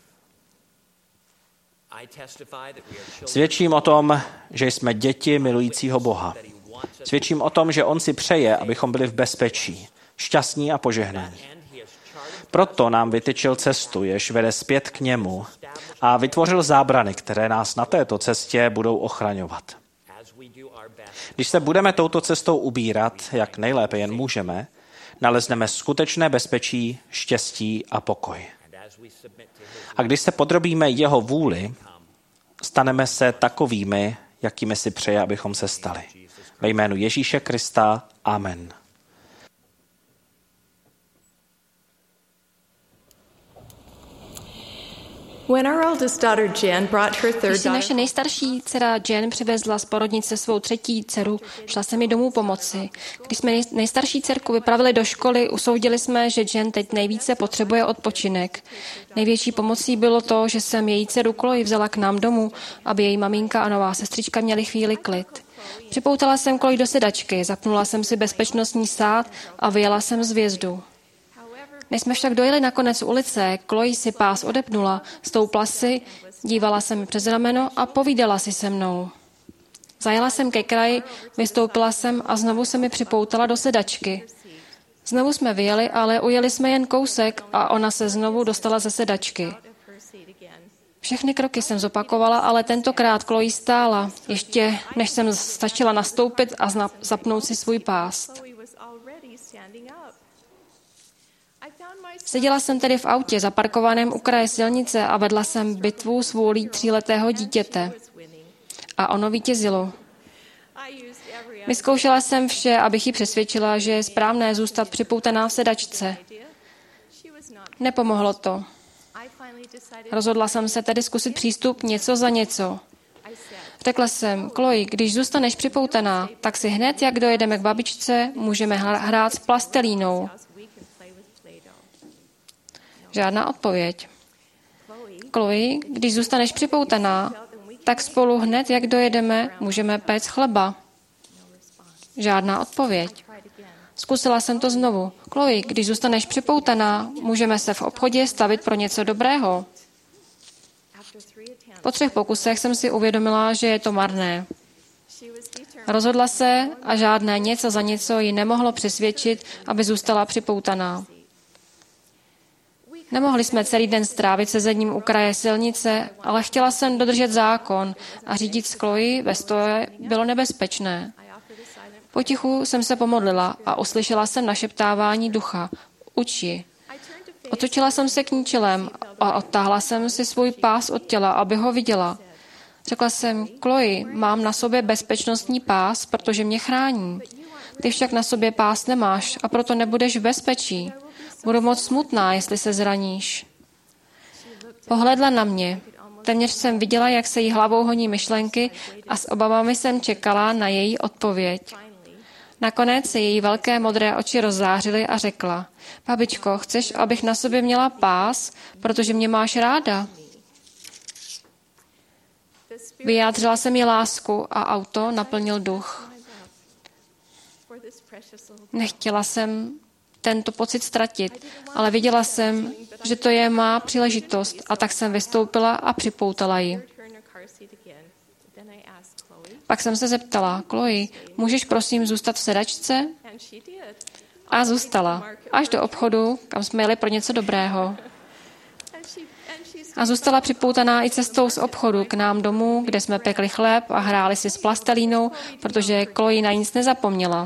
Speaker 4: Svědčím o tom, že jsme děti milujícího Boha. Svědčím o tom, že on si přeje, abychom byli v bezpečí, šťastní a požehnaní. Proto nám vytyčil cestu, jež vede zpět k němu a vytvořil zábrany, které nás na této cestě budou ochraňovat. Když se budeme touto cestou ubírat, jak nejlépe jen můžeme, nalezneme skutečné bezpečí, štěstí a pokoj. A když se podrobíme jeho vůli, staneme se takovými, jakými si přeje, abychom se stali. Ve jménu Ježíše Krista. Amen.
Speaker 10: Když si naše nejstarší dcera Jen přivezla z porodnice svou třetí dceru, šla jsem mi domů pomoci. Když jsme nejstarší dcerku vypravili do školy, usoudili jsme, že Jen teď nejvíce potřebuje odpočinek. Největší pomocí bylo to, že jsem její dceru Chloe vzala k nám domů, aby její maminka a nová sestřička měly chvíli klid. Připoutala jsem Chloe do sedačky, zapnula jsem si bezpečnostní sád a vyjela jsem z vjezdu. Než jsme však dojeli na konec ulice, Chloe si pás odepnula, stoupla si, dívala se mi přes rameno a povídala si se mnou. Zajela jsem ke kraji, vystoupila jsem a znovu se mi připoutala do sedačky. Znovu jsme vyjeli, ale ujeli jsme jen kousek a ona se znovu dostala ze sedačky. Všechny kroky jsem zopakovala, ale tentokrát Chloe stála, ještě než jsem stačila nastoupit a zna- zapnout si svůj pás. Seděla jsem tedy v autě zaparkovaném u kraje silnice a vedla jsem bitvu s vůlí tříletého dítěte. A ono vítězilo. Vyzkoušela jsem vše, abych ji přesvědčila, že je správné zůstat připoutaná v sedačce. Nepomohlo to. Rozhodla jsem se tedy zkusit přístup něco za něco. Řekla jsem, Chloe, když zůstaneš připoutaná, tak si hned, jak dojedeme k babičce, můžeme hrát s plastelínou. Žádná odpověď. Chloe, když zůstaneš připoutaná, tak spolu hned, jak dojedeme, můžeme péct chleba. Žádná odpověď. Zkusila jsem to znovu. Chloe, když zůstaneš připoutaná, můžeme se v obchodě stavit pro něco dobrého. Po třech pokusech jsem si uvědomila, že je to marné. Rozhodla se a žádné něco za něco ji nemohlo přesvědčit, aby zůstala připoutaná. Nemohli jsme celý den strávit se zadním u kraje silnice, ale chtěla jsem dodržet zákon a řídit s Chloe ve stoje bylo nebezpečné. Potichu jsem se pomodlila a uslyšela jsem našeptávání ducha. Uč ji. Otočila jsem se k ní čelem a odtáhla jsem si svůj pás od těla, aby ho viděla. Řekla jsem, Chloe, mám na sobě bezpečnostní pás, protože mě chrání. Ty však na sobě pás nemáš a proto nebudeš v bezpečí. Budu moc smutná, jestli se zraníš. Pohledla na mě. Téměř jsem viděla, jak se jí hlavou honí myšlenky a s obavami jsem čekala na její odpověď. Nakonec se její velké modré oči rozzářily a řekla, babičko, chceš, abych na sobě měla pás, protože mě máš ráda? Vyjádřila jsem jí lásku a auto naplnil duch. Nechtěla jsem tento pocit ztratit, ale viděla jsem, že to je má příležitost a tak jsem vystoupila a připoutala ji. Pak jsem se zeptala, Chloe, můžeš prosím zůstat v sedačce? A zůstala. Až do obchodu, kam jsme jeli pro něco dobrého. A zůstala připoutaná i cestou z obchodu k nám domů, kde jsme pekli chléb a hráli si s plastelínou, protože Chloe na nic nezapomněla.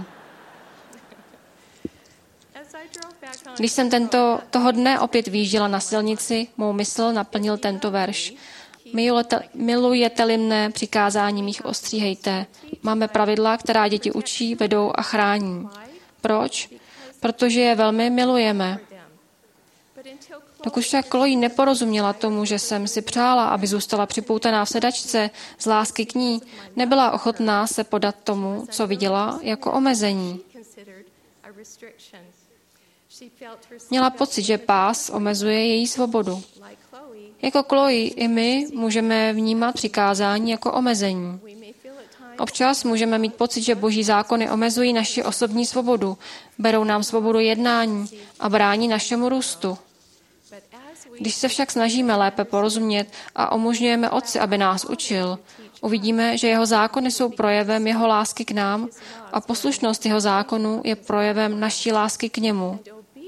Speaker 10: Když jsem tento, toho dne opět výjížděla na silnici, mou mysl naplnil tento verš. Milujete-li mne, přikázání mých ostříhejte. Máme pravidla, která děti učí, vedou a chrání. Proč? Protože je velmi milujeme. Dokud však Chloe neporozuměla tomu, že jsem si přála, aby zůstala připoutaná v sedačce z lásky k ní, nebyla ochotná se podat tomu, co viděla jako omezení. Měla pocit, že pás omezuje její svobodu. Jako Chloe i my můžeme vnímat přikázání jako omezení. Občas můžeme mít pocit, že boží zákony omezují naši osobní svobodu, berou nám svobodu jednání a brání našemu růstu. Když se však snažíme lépe porozumět a umožňujeme Otci, aby nás učil, uvidíme, že jeho zákony jsou projevem jeho lásky k nám a poslušnost jeho zákonů je projevem naší lásky k němu.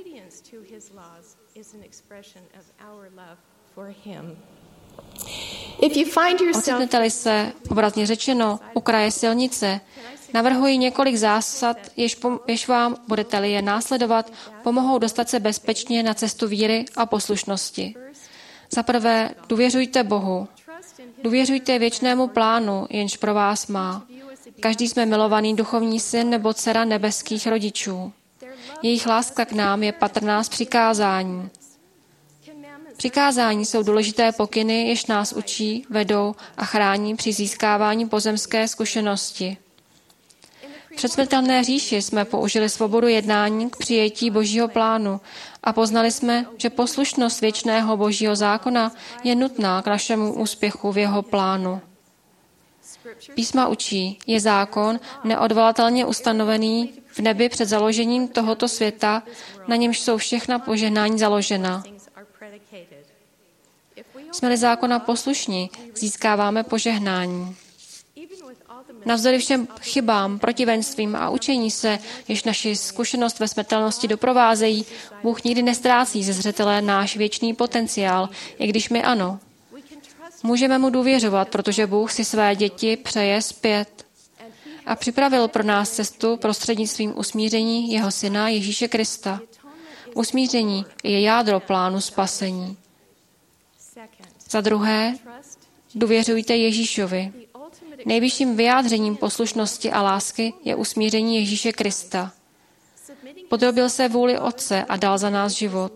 Speaker 10: Ocitnete-li se, obrazně řečeno, u kraje silnice, navrhuji několik zásad, jež, pom- jež vám, budete-li je následovat, pomohou dostat se bezpečně na cestu víry a poslušnosti. Za prvé, důvěřujte Bohu. Důvěřujte věčnému plánu, jenž pro vás má. Každý jsme milovaný duchovní syn nebo dcera nebeských rodičů. Jejich láska k nám je patrná z přikázání. Přikázání jsou důležité pokyny, jež nás učí, vedou a chrání při získávání pozemské zkušenosti. V předsmrtelné říši jsme použili svobodu jednání k přijetí božího plánu a poznali jsme, že poslušnost věčného božího zákona je nutná k našemu úspěchu v jeho plánu. Písma učí, je zákon neodvolatelně ustanovený v nebi před založením tohoto světa, na němž jsou všechna požehnání založena. Jsme-li zákona poslušní, získáváme požehnání. Navzdory všem chybám, protivenstvím a učení se, jež naši zkušenost ve smrtelnosti doprovázejí, Bůh nikdy nestrácí ze zřetele náš věčný potenciál, i když my ano. Můžeme mu důvěřovat, protože Bůh si své děti přeje zpět a připravil pro nás cestu prostřednictvím usmíření jeho syna Ježíše Krista. Usmíření je jádro plánu spasení. Za druhé, důvěřujte Ježíšovi. Nejvyšším vyjádřením poslušnosti a lásky je usmíření Ježíše Krista. Podrobil se vůli Otce a dal za nás život.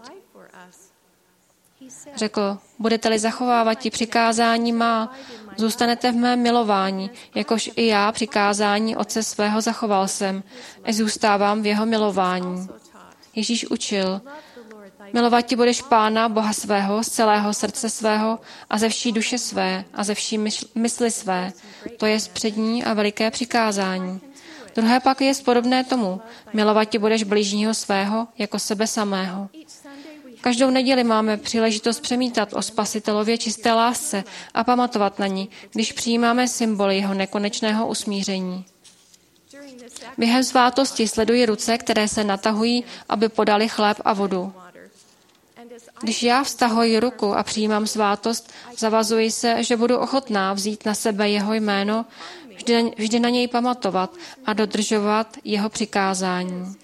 Speaker 10: Řekl, budete-li zachovávat ti přikázání má, zůstanete v mém milování, jakož i já přikázání Otce svého zachoval jsem a zůstávám v jeho milování. Ježíš učil, milovat ti budeš Pána, Boha svého, z celého srdce svého a ze vší duše své a ze vší mysli své. To je přední a veliké přikázání. Druhé pak je podobné tomu. Milovat ti budeš bližního svého jako sebe samého. Každou neděli máme příležitost přemítat o Spasitelově čisté lásce a pamatovat na ní, když přijímáme symboly jeho nekonečného usmíření. Během svátosti sleduji ruce, které se natahují, aby podali chléb a vodu. Když já vztahuji ruku a přijímám svátost, zavazuji se, že budu ochotná vzít na sebe jeho jméno, vždy, vždy na něj pamatovat a dodržovat jeho přikázání.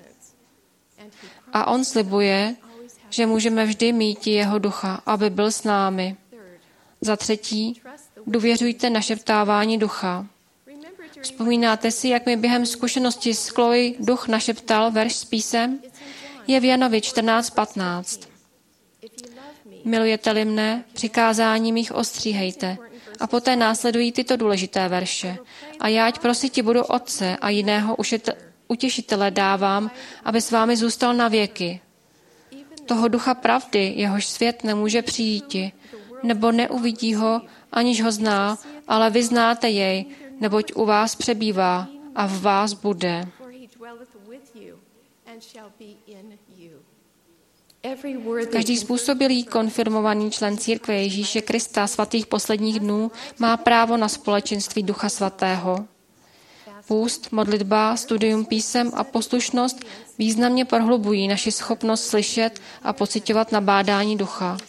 Speaker 10: A on slibuje, že můžeme vždy mít jeho ducha, aby byl s námi. Za třetí, důvěřujte našeptávání ducha. Vzpomínáte si, jak mi během zkušenosti s Chloe duch našeptal verš s písem? Je v Janovi čtrnáct patnáct. Milujete-li mne, přikázání mých ostříhejte. A poté následují tyto důležité verše. A jáť prosit ti budu Otce a jiného utěšitele dávám, aby s vámi zůstal na věky. Toho ducha pravdy, jehož svět nemůže přijíti, nebo neuvidí ho, aniž ho zná, ale vy znáte jej, neboť u vás přebývá a v vás bude. Každý způsobilý konfirmovaný člen církve Ježíše Krista svatých posledních dnů má právo na společenství Ducha Svatého. Půst, modlitba, studium písem a poslušnost významně prohlubují naši schopnost slyšet a pociťovat nabádání ducha.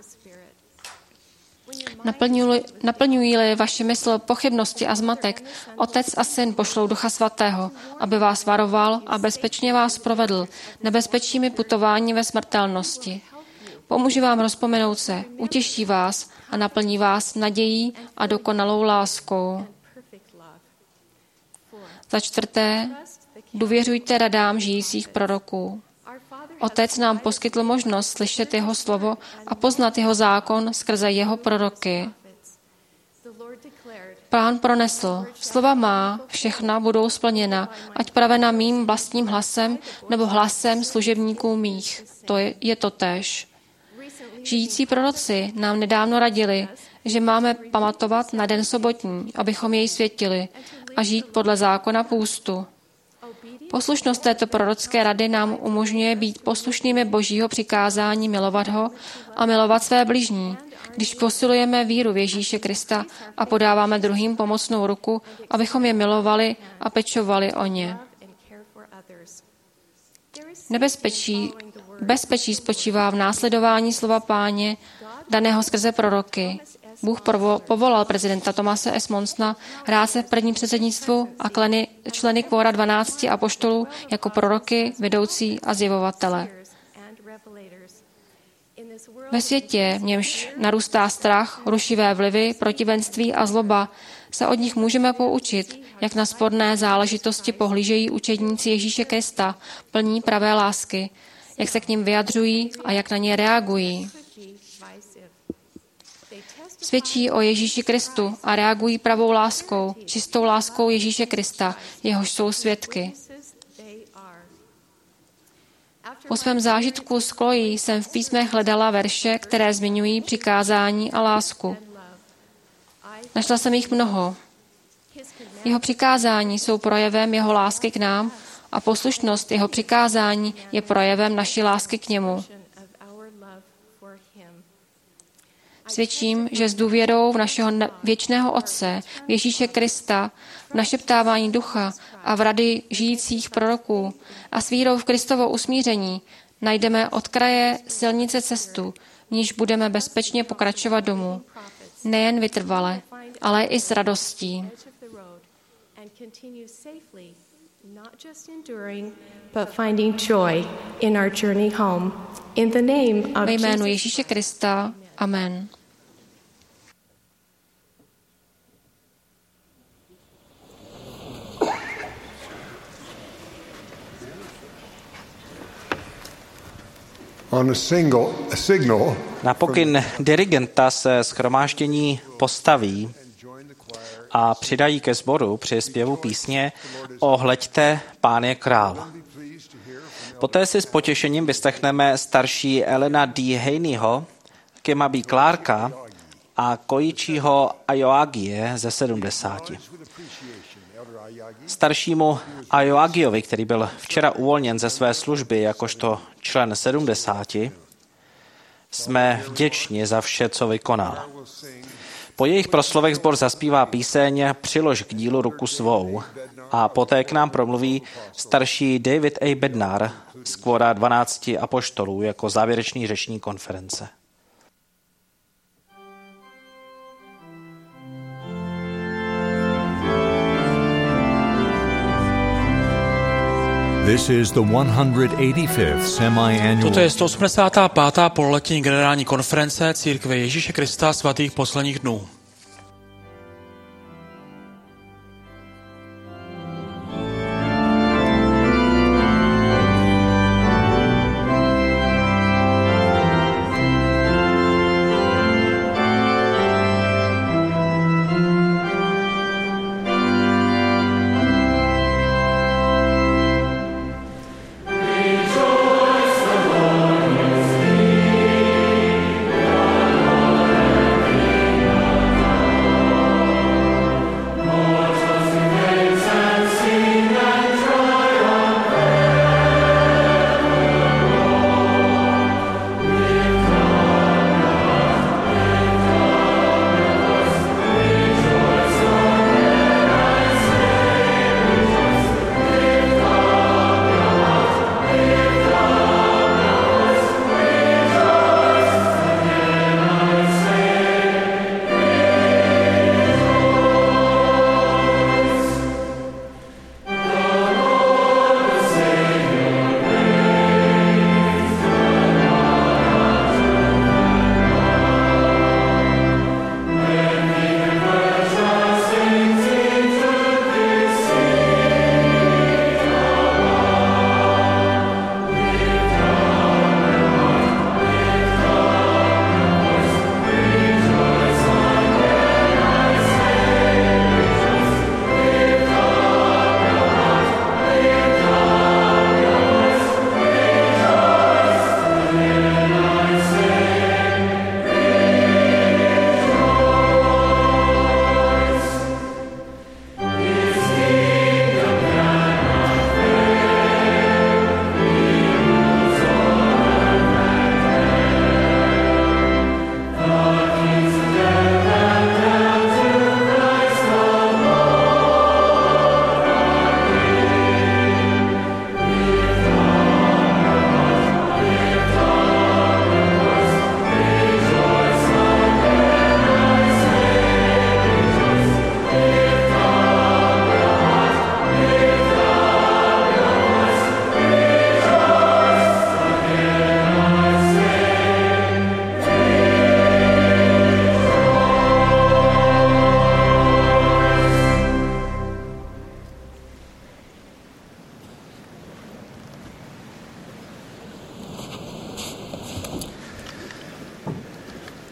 Speaker 10: Naplňují-li vaše mysl pochybnosti a zmatek, Otec a Syn pošlou Ducha Svatého, aby vás varoval a bezpečně vás provedl nebezpečími putování ve smrtelnosti. Pomůže vám rozpomenout se, utěší vás a naplní vás nadějí a dokonalou láskou. Za čtvrté, důvěřujte radám žijících proroků. Otec nám poskytl možnost slyšet jeho slovo a poznat jeho zákon skrze jeho proroky. Pán pronesl, slova má, všechna budou splněna, ať pravena mým vlastním hlasem nebo hlasem služebníků mých. To je, je to též. Žijící proroci nám nedávno radili, že máme pamatovat na den sobotní, abychom jej světili a žít podle zákona půstu. Poslušnost této prorocké rady nám umožňuje být poslušnými Božího přikázání milovat ho a milovat své bližní, když posilujeme víru v Ježíše Krista a podáváme druhým pomocnou ruku, abychom je milovali a pečovali o ně. Nebezpečí, bezpečí spočívá v následování slova Páně, daného skrze proroky. Bůh povolal prezidenta Thomase S. Monsona hrát se v prvním předsednictvu a kleny, členy kvóra dvanácti apoštolů jako proroky, vedoucí a zjevovatele. Ve světě, v němž narůstá strach, rušivé vlivy, protivenství a zloba, se od nich můžeme poučit, jak na sporné záležitosti pohlížejí učedníci Ježíše Krista, plní pravé lásky, jak se k nim vyjadřují a jak na ně reagují. Svědčí o Ježíši Kristu a reagují pravou láskou, čistou láskou Ježíše Krista, jehož jsou svědky. Po svém zážitku s Chloe jsem v písmech hledala verše, které zmiňují přikázání a lásku. Našla jsem jich mnoho. Jeho přikázání jsou projevem jeho lásky k nám a poslušnost jeho přikázání je projevem naší lásky k němu. Svědčím, že s důvěrou v našeho věčného Otce, v Ježíše Krista, v našeptávání ducha a v rady žijících proroků a s vírou v Kristovo usmíření najdeme od kraje silnice cestu, v níž budeme bezpečně pokračovat domů. Nejen vytrvale, ale i s radostí. Ve jménu Ježíše Krista. Amen.
Speaker 4: Na pokyn dirigenta se shromáždění postaví a přidají ke sboru při zpěvu písně Ohleďte, Pán je král. Poté si s potěšením vyslechneme starší Elena D. Haneyho, Kima B. Clarka a Koichiho Aoyagie ze sedmdesáti. Staršímu Aoyagiovi, který byl včera uvolněn ze své služby jakožto člen sedmdesáti, jsme vděční za vše, co vykonal. Po jejich proslovech sbor zaspívá píseň Přilož k dílu ruku svou a poté k nám promluví starší David A. Bednar z kvora dvanácti apoštolů jako závěrečný řečník konference.
Speaker 1: This is the one hundred eighty-fifth semi-annual.
Speaker 2: Toto je sto osmdesátá pátá pololetní generální konference Církve Ježíše Krista svatých posledních dnů.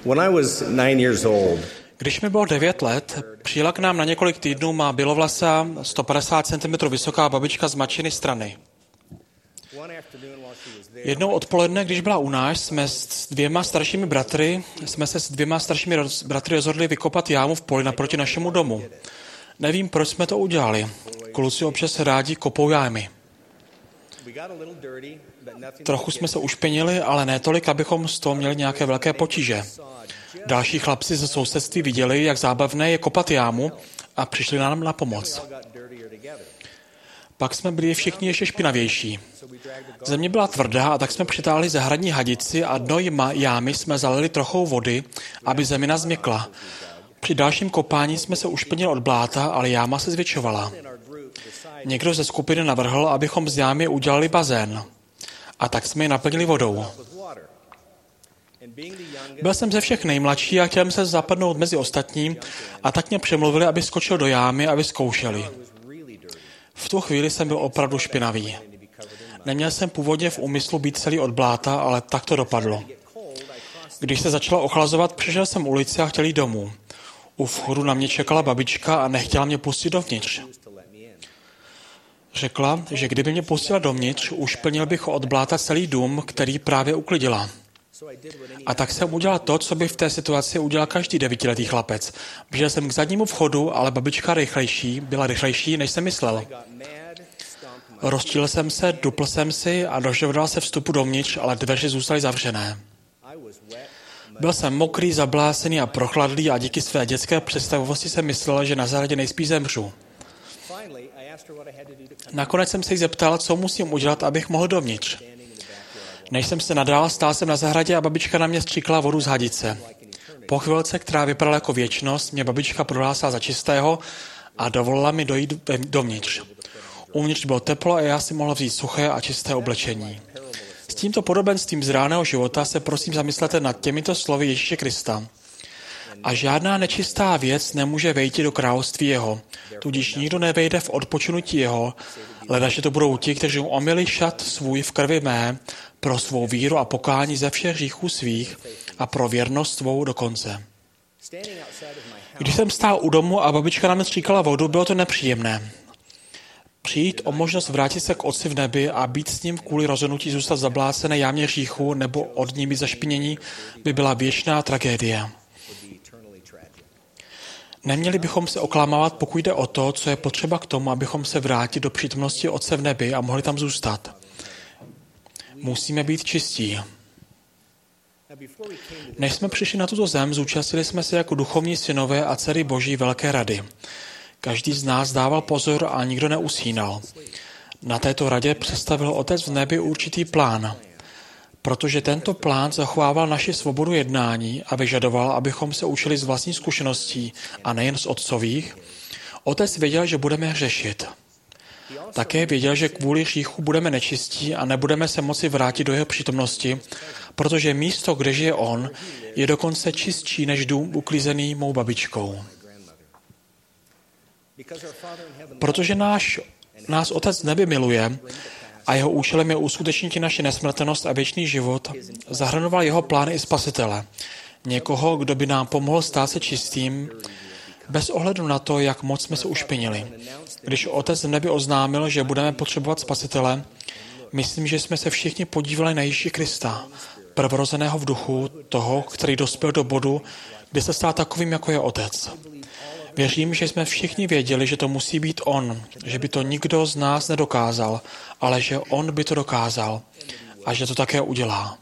Speaker 9: When I was nine years old,
Speaker 2: Když mi bylo devět let, přijela k nám na několik týdnů má bělovlasá, sto padesát centimetrů vysoká babička z matčiny strany. Jednou odpoledne, když byla u nás, jsme s dvěma staršími bratry, jsme se s dvěma staršími roz, bratry rozhodli vykopat jámu v poli naproti našemu domu. Nevím, proč jsme to udělali. Kluci občas rádi kopou jámy. Trochu jsme se ušpinili, ale ne tolik, abychom z toho měli nějaké velké potíže. Další chlapci ze sousedství viděli, jak zábavné je kopat jámu a přišli nám na pomoc. Pak jsme byli všichni ještě špinavější. Země byla tvrdá a tak jsme přitáhli zahradní hadici a dno jámy jsme zalili trochou vody, aby zemina změkla. Při dalším kopání jsme se ušpinili od bláta, ale jáma se zvětšovala. Někdo ze skupiny navrhl, abychom z jámy udělali bazén. A tak jsme ji naplnili vodou. Byl jsem ze všech nejmladší a chtěl jsem se zapadnout mezi ostatní a tak mě přemluvili, aby skočil do jámy a vyzkoušeli. V tu chvíli jsem byl opravdu špinavý. Neměl jsem původně v úmyslu být celý od bláta, ale tak to dopadlo. Když se začalo ochlazovat, přišel jsem ulici a chtěl jít domů. U vchodu na mě čekala babička a nechtěla mě pustit dovnitř. Řekla, že kdyby mě pustila dovnitř, ušplnil bych od bláta celý dům, který právě uklidila. A tak jsem udělal to, co by v té situaci udělal každý devítiletý chlapec. Běžel jsem k zadnímu vchodu, ale babička rychlejší, byla rychlejší, než jsem myslel. Rozčíl jsem se, dupl jsem si a dožadoval se vstupu dovnitř, ale dveře zůstaly zavřené. Byl jsem mokrý, zablásený a prochladlý a díky své dětské představivosti jsem myslel, že na zahradě nejspíš zemřu. Nakonec jsem se jí zeptal, co musím udělat, abych mohl dovnitř. Než jsem se nadál, stál jsem na zahradě a babička na mě stříkla vodu z hadice. Po chvilce, která vypadala jako věčnost, mě babička prohlásila za čistého a dovolila mi dojít dovnitř. Uvnitř bylo teplo a já si mohl vzít suché a čisté oblečení. S tímto podobenstvím z reálného života se prosím zamyslete nad těmito slovy Ježíše Krista. A žádná nečistá věc nemůže vejít do království jeho, tudíž nikdo nevejde v odpočinutí jeho, ledaže to budou ti, kteří omyli šat svůj v krvi mé, pro svou víru a pokání ze všech hříchů svých a pro věrnost svou do konce. Když jsem stál u domu a babička na mě stříkala vodu, bylo to nepříjemné. Přijít o možnost vrátit se k Otci v nebi a být s ním kvůli rozhodnutí zůstat zablácené jámě hříchu nebo od ní být zašpinění by byla věčná tragédie. Neměli bychom se oklamávat, pokud jde o to, co je potřeba k tomu, abychom se vrátili do přítomnosti Otce v nebi a mohli tam zůstat. Musíme být čistí. Než jsme přišli na tuto zem, zúčastnili jsme se jako duchovní synové a dcery Boží velké rady. Každý z nás dával pozor a nikdo neusínal. Na této radě představil Otec v nebi určitý plán, protože tento plán zachovával naši svobodu jednání a vyžadoval, abychom se učili z vlastních zkušeností a nejen z otcových. Otec věděl, že budeme hřešit. Také věděl, že kvůli hříchu budeme nečistí a nebudeme se moci vrátit do jeho přítomnosti, protože místo, kde žije on, je dokonce čistší než dům uklízený mou babičkou. Protože náš, nás Otec v nebi miluje a jeho účelem je uskutečnit naši nesmrtelnost a věčný život, zahrnoval jeho plány i spasitele. Někoho, kdo by nám pomohl stát se čistým, bez ohledu na to, jak moc jsme se ušpinili. Když Otec v nebi oznámil, že budeme potřebovat spasitele, myslím, že jsme se všichni podívali na Ježíše Krista, prvorozeného v duchu, toho, který dospěl do bodu, kdy se stal takovým, jako je Otec. Věřím, že jsme všichni věděli, že to musí být on, že by to nikdo z nás nedokázal, ale že on by to dokázal a že to také udělá.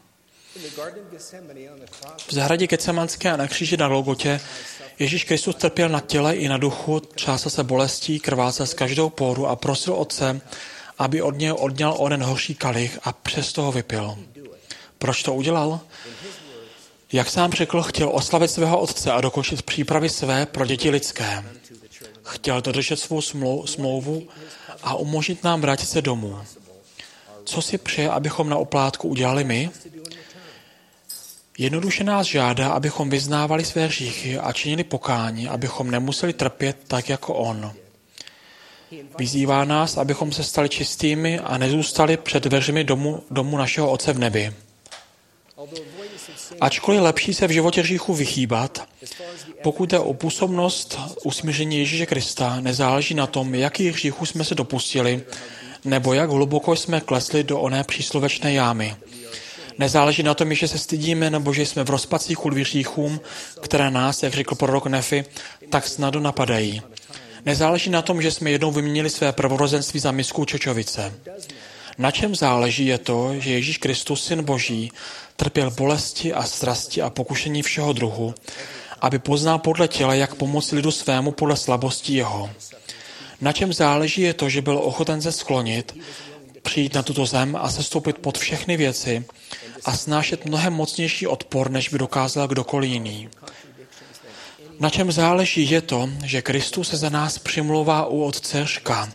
Speaker 2: V zahradě Getsemanské a na kříži na Golgotě Ježíš Kristus trpěl na těle i na duchu, třásal se bolestí, krvácel z každou póru a prosil Otce, aby od něj odňal onen horší kalich a přesto ho vypil. Proč to udělal? Jak sám řekl, chtěl oslavit svého Otce a dokončit přípravy své pro děti lidské. Chtěl dodržet svou smlouvu a umožnit nám vrátit se domů. Co si přeje, abychom na oplátku udělali my? Jednoduše nás žádá, abychom vyznávali své hříchy a činili pokání, abychom nemuseli trpět tak jako on. Vyzývá nás, abychom se stali čistými a nezůstali před dveřmi domu, domu našeho Otce v nebi. Ačkoliv lepší se v životě hříchu vychýbat, pokud jde o působnost usmíření Ježíše Krista, nezáleží na tom, jakých hříchů jsme se dopustili, nebo jak hluboko jsme klesli do oné příslovečné jámy. Nezáleží na tom, že se stydíme, nebo že jsme v rozpacích kvůli hříchům, které nás, jak řekl prorok Nefi, tak snadno napadají. Nezáleží na tom, že jsme jednou vyměnili své prvorozenství za misku čečovice. Na čem záleží je to, že Ježíš Kristus, Syn Boží, trpěl bolesti a strasti a pokušení všeho druhu, aby poznal podle těla, jak pomoci lidu svému podle slabosti jeho. Na čem záleží je to, že byl ochoten se sklonit, přijít na tuto zem a sestoupit pod všechny věci a snášet mnohem mocnější odpor, než by dokázal kdokoliv jiný. Na čem záleží je to, že Kristus se za nás přimlouvá u Otce, říká: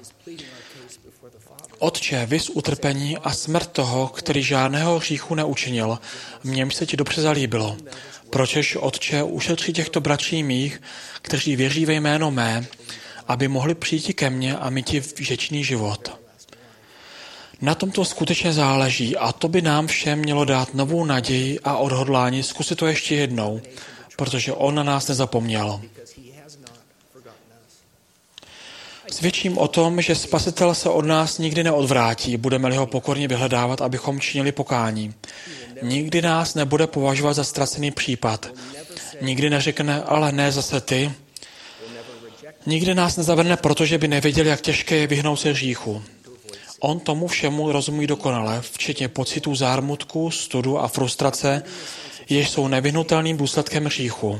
Speaker 2: Otče, vys utrpení a smrt toho, který žádného hříchu neučinil, mněmž se ti dobře zalíbilo. Pročež, Otče, ušetří těchto bratří mých, kteří věří ve jméno mé, aby mohli přijít ke mně a mít věčný život. Na tomto skutečně záleží a to by nám všem mělo dát novou naději a odhodlání zkusit to ještě jednou, protože on na nás nezapomněl. Svědčím o tom, že Spasitel se od nás nikdy neodvrátí, budeme-li ho pokorně vyhledávat, abychom činili pokání. Nikdy nás nebude považovat za ztracený případ. Nikdy neřekne, ale ne zase ty. Nikdy nás nezavrne, protože by nevěděl, jak těžké je vyhnout se hříchu. On tomu všemu rozumí dokonale, včetně pocitů zármutku, studu a frustrace, jež jsou nevyhnutelným důsledkem hříchu.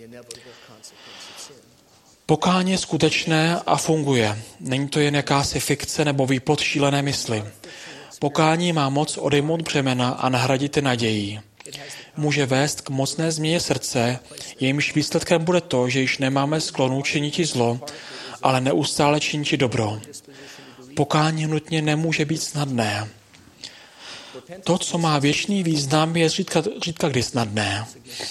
Speaker 2: Pokání je skutečné a funguje. Není to jen jakási fikce nebo výplod šílené mysli. Pokání má moc odejmout břemena a nahradit je nadějí. Může vést k mocné změně srdce, jejímž výsledkem bude to, že již nemáme sklonu činiti zlo, ale neustále činiti dobro. Pokání nutně nemůže být snadné. To, co má věčný význam, je řídka, řídka kdy snadné.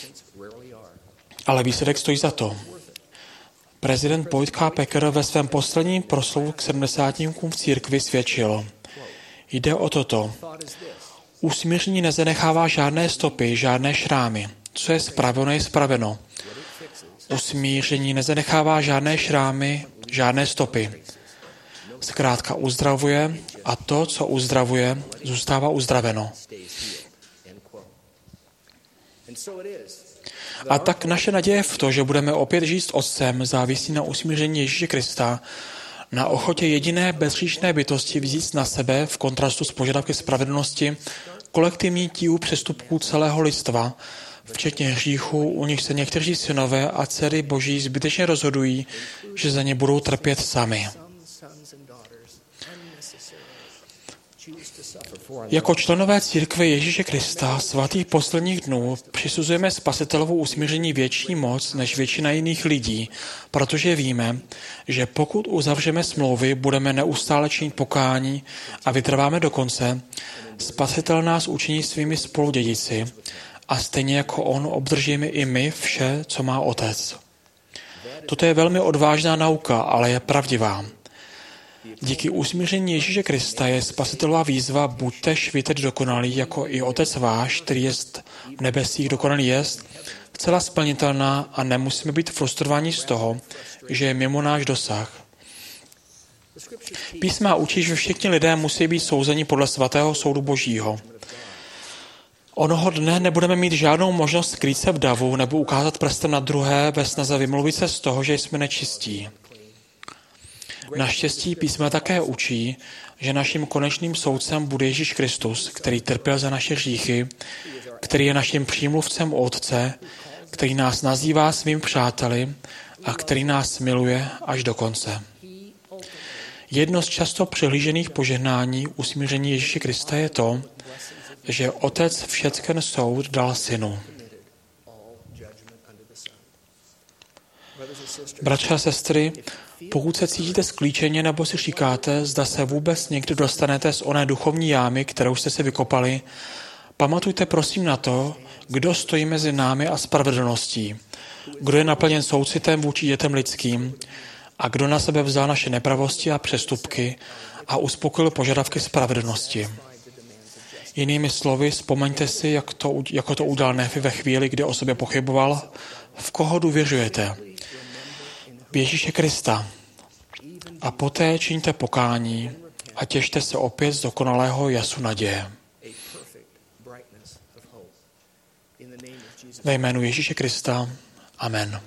Speaker 2: Ale výsledek stojí za to. Prezident Boyd K. Packer ve svém posledním proslovu k sedmdesátníkům v církvi svědčil: Jde o toto. Usmíření nezanechává žádné stopy, žádné šrámy. Co je spraveno, je spraveno. Usmíření nezanechává žádné šrámy, žádné stopy. Zkrátka uzdravuje a to, co uzdravuje, zůstává uzdraveno. A tak naše naděje v to, že budeme opět žít s Otcem, závisí na usmíření Ježíše Krista, na ochotě jediné bezříšné bytosti vzít na sebe v kontrastu s požadavky spravedlnosti kolektivní tíhu přestupků celého lidstva, včetně hříchů, u nich se někteří synové a dcery Boží zbytečně rozhodují, že za ně budou trpět sami. Jako členové církve Ježíše Krista svatých posledních dnů přisuzujeme Spasitelovu usmíření větší moc než většina jiných lidí, protože víme, že pokud uzavřeme smlouvy, budeme neustále činit pokání a vytrváme do konce, Spasitel nás učiní svými spoludědici a stejně jako on obdržíme i my vše, co má Otec. Toto je velmi odvážná nauka, ale je pravdivá. Díky usmíření Ježíše Krista je Spasitelová výzva buďte švíteť dokonalý, jako i Otec váš, který jest v nebesích dokonalý jest, zcela splnitelná a nemusíme být frustrováni z toho, že je mimo náš dosah. Písma učí, že všichni lidé musí být souzeni podle svatého soudu Božího. Onoho dne nebudeme mít žádnou možnost skrýt se v davu nebo ukázat prstem na druhé ve snaze vymluvit se z toho, že jsme nečistí. Naštěstí písma také učí, že naším konečným soudcem bude Ježíš Kristus, který trpěl za naše hříchy, který je naším přímluvcem u Otce, který nás nazývá svým přáteli a který nás miluje až do konce. Jedno z často přihlížených požehnání usmíření Ježíše Krista je to, že Otec všecken soud dal Synu. Bratři a sestry, pokud se cítíte sklíčeně nebo si říkáte, zda se vůbec někdy dostanete z oné duchovní jámy, kterou jste si vykopali, pamatujte prosím na to, kdo stojí mezi námi a spravedlností, kdo je naplněn soucitem vůči dětem lidským a kdo na sebe vzal naše nepravosti a přestupky a uspokojil požadavky spravedlnosti. Jinými slovy, vzpomeňte si, jak to, jako to udělal Nefi ve chvíli, kdy o sobě pochyboval. V koho důvěřujete? V Ježíše Krista. A poté čiňte pokání a těšte se opět z dokonalého jasu naděje. Ve jménu Ježíše Krista. Amen.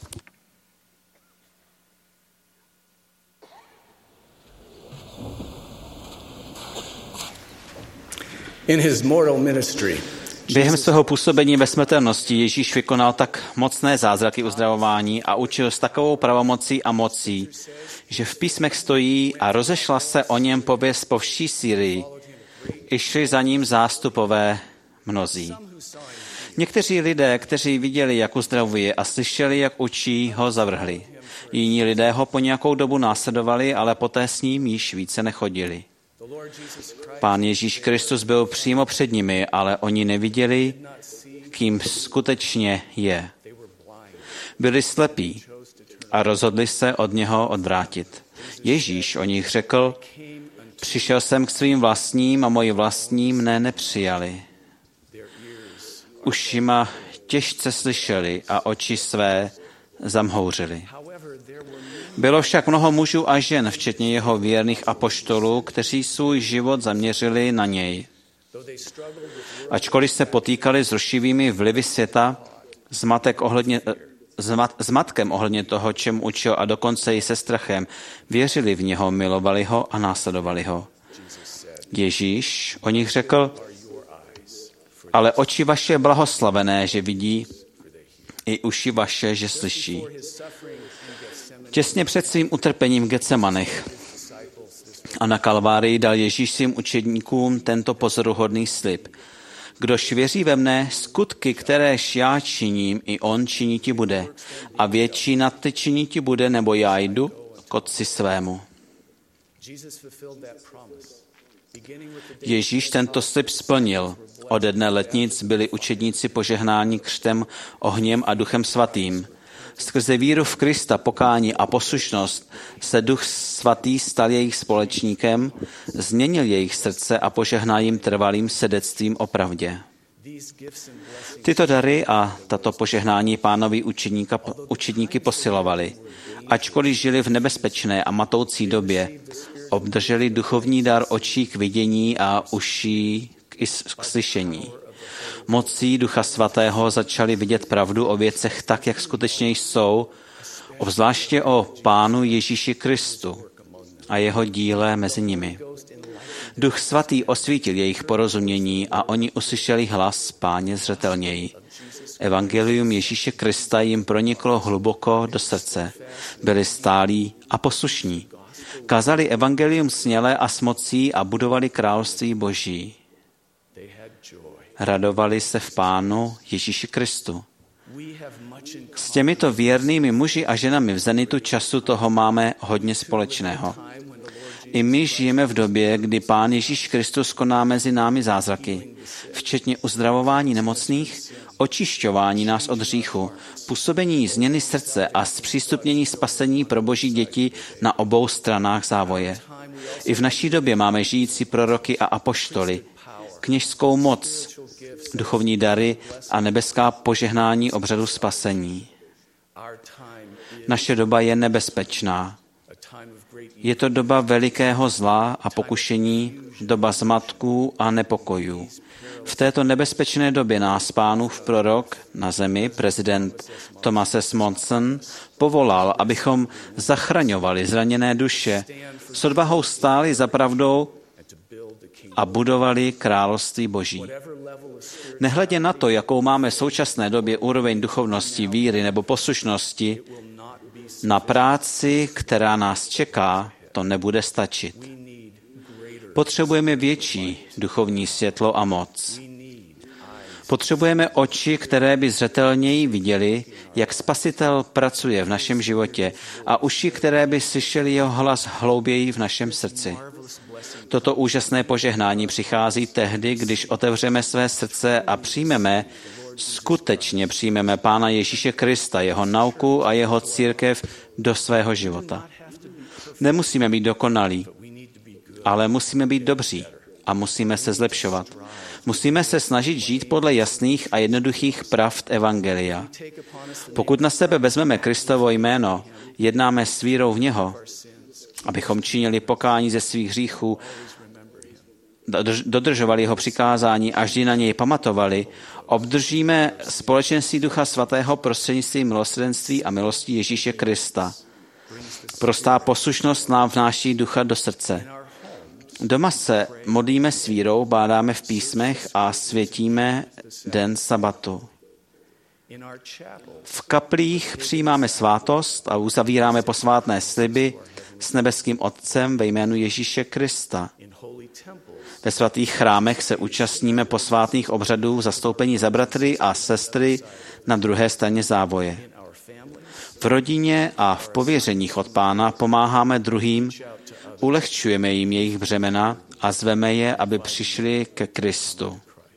Speaker 11: In his mortal ministry,
Speaker 4: během svého působení ve smrtelnosti Ježíš vykonal tak mocné zázraky uzdravování a učil s takovou pravomocí a mocí, že v písmech stojí a rozešla se o něm pověst po vší Sýrii. I šli za ním zástupové mnozí. Někteří lidé, kteří viděli, jak uzdravuje a slyšeli, jak učí, ho zavrhli. Jiní lidé ho po nějakou dobu následovali, ale poté s ním již více nechodili. Pán Ježíš Kristus byl přímo před nimi, ale oni neviděli, kým skutečně je. Byli slepí a rozhodli se od něho odvrátit. Ježíš o nich řekl, přišel jsem k svým vlastním a moji vlastní mne nepřijali. Ušima těžce slyšeli a oči své zamhouřili. Bylo však mnoho mužů a žen, včetně jeho věrných apoštolů, kteří svůj život zaměřili na něj. Ačkoliv se potýkali s rušivými vlivy světa, zmatek ohledně, zmat, zmatkem ohledně toho, čem učil a dokonce i se strachem, věřili v něho, milovali ho a následovali ho. Ježíš o nich řekl, ale oči vaše blahoslavené, že vidí, i uši vaše, že slyší. Těsně před svým utrpením v Getsemanech a na Kalvárii dal Ježíš svým učedníkům tento pozoruhodný slib. Kdož věří ve mne, skutky, kteréž já činím, i on činiti bude. A větší nad ty činiti bude, nebo já jdu k otci svému. Ježíš tento slib splnil. Ode dne letnic byli učedníci požehnáni křtem, ohněm a duchem svatým. Skrze víru v Krista, pokání a poslušnost se Duch Svatý stal jejich společníkem, změnil jejich srdce a požehnal jim trvalým svědectvím o pravdě. Tyto dary a tato požehnání pánovi učedníka, učedníky posilovali. Ačkoliv žili v nebezpečné a matoucí době, obdrželi duchovní dar očí k vidění a uší k slyšení. Mocí Ducha Svatého začali vidět pravdu o věcech tak, jak skutečně jsou, obzvláště o Pánu Ježíši Kristu a jeho díle mezi nimi. Duch Svatý osvítil jejich porozumění a oni uslyšeli hlas Páně zřetelněji. Evangelium Ježíše Krista jim proniklo hluboko do srdce. Byli stálí a poslušní. Kázali evangelium směle a s mocí a budovali království Boží. Radovali se v Pánu Ježíši Kristu. S těmito věrnými muži a ženami v zenitu času toho máme hodně společného. I my žijeme v době, kdy Pán Ježíš Kristus koná mezi námi zázraky, včetně uzdravování nemocných, očišťování nás od hříchu, působení změny srdce a zpřístupnění spasení pro Boží děti na obou stranách závoje. I v naší době máme žijící proroky a apoštoly, kněžskou moc, duchovní dary a nebeská požehnání obřadu spasení. Naše doba je nebezpečná. Je to doba velikého zla a pokušení, doba zmatků a nepokojů. V této nebezpečné době nás Pánův prorok na zemi, prezident Thomas S. Monson, povolal, abychom zachraňovali zraněné duše, s odvahou stáli za pravdou a budovali království Boží. Nehledě na to, jakou máme v současné době úroveň duchovnosti, víry nebo poslušnosti, na práci, která nás čeká, to nebude stačit. Potřebujeme větší duchovní světlo a moc. Potřebujeme oči, které by zřetelněji viděli, jak Spasitel pracuje v našem životě, a uši, které by slyšeli jeho hlas hlouběji v našem srdci. Toto úžasné požehnání přichází tehdy, když otevřeme své srdce a přijmeme, skutečně přijmeme Pána Ježíše Krista, jeho nauku a jeho církev do svého života. Nemusíme být dokonalí, ale musíme být dobří a musíme se zlepšovat. Musíme se snažit žít podle jasných a jednoduchých pravd evangelia. Pokud na sebe vezmeme Kristovo jméno, jednáme s vírou v něho, abychom činili pokání ze svých hříchů, dodržovali jeho přikázání a vždy na něj pamatovali, obdržíme společenství Ducha Svatého prostřednictvím milosrdenství a milosti Ježíše Krista. Prostá poslušnost nám vnáší ducha do srdce. Doma se modlíme s vírou, bádáme v písmech a světíme den sabatu. V kaplích přijímáme svátost a uzavíráme posvátné sliby s nebeským Otcem ve jménu Ježíše Krista. Ve svatých chrámech se účastníme posvátných obřadů zastoupení za bratry a sestry na druhé straně závoje. V rodině a v pověřeních od Pána pomáháme druhým, ulehčujeme jim jejich břemena a zveme je, aby přišli ke Kristu.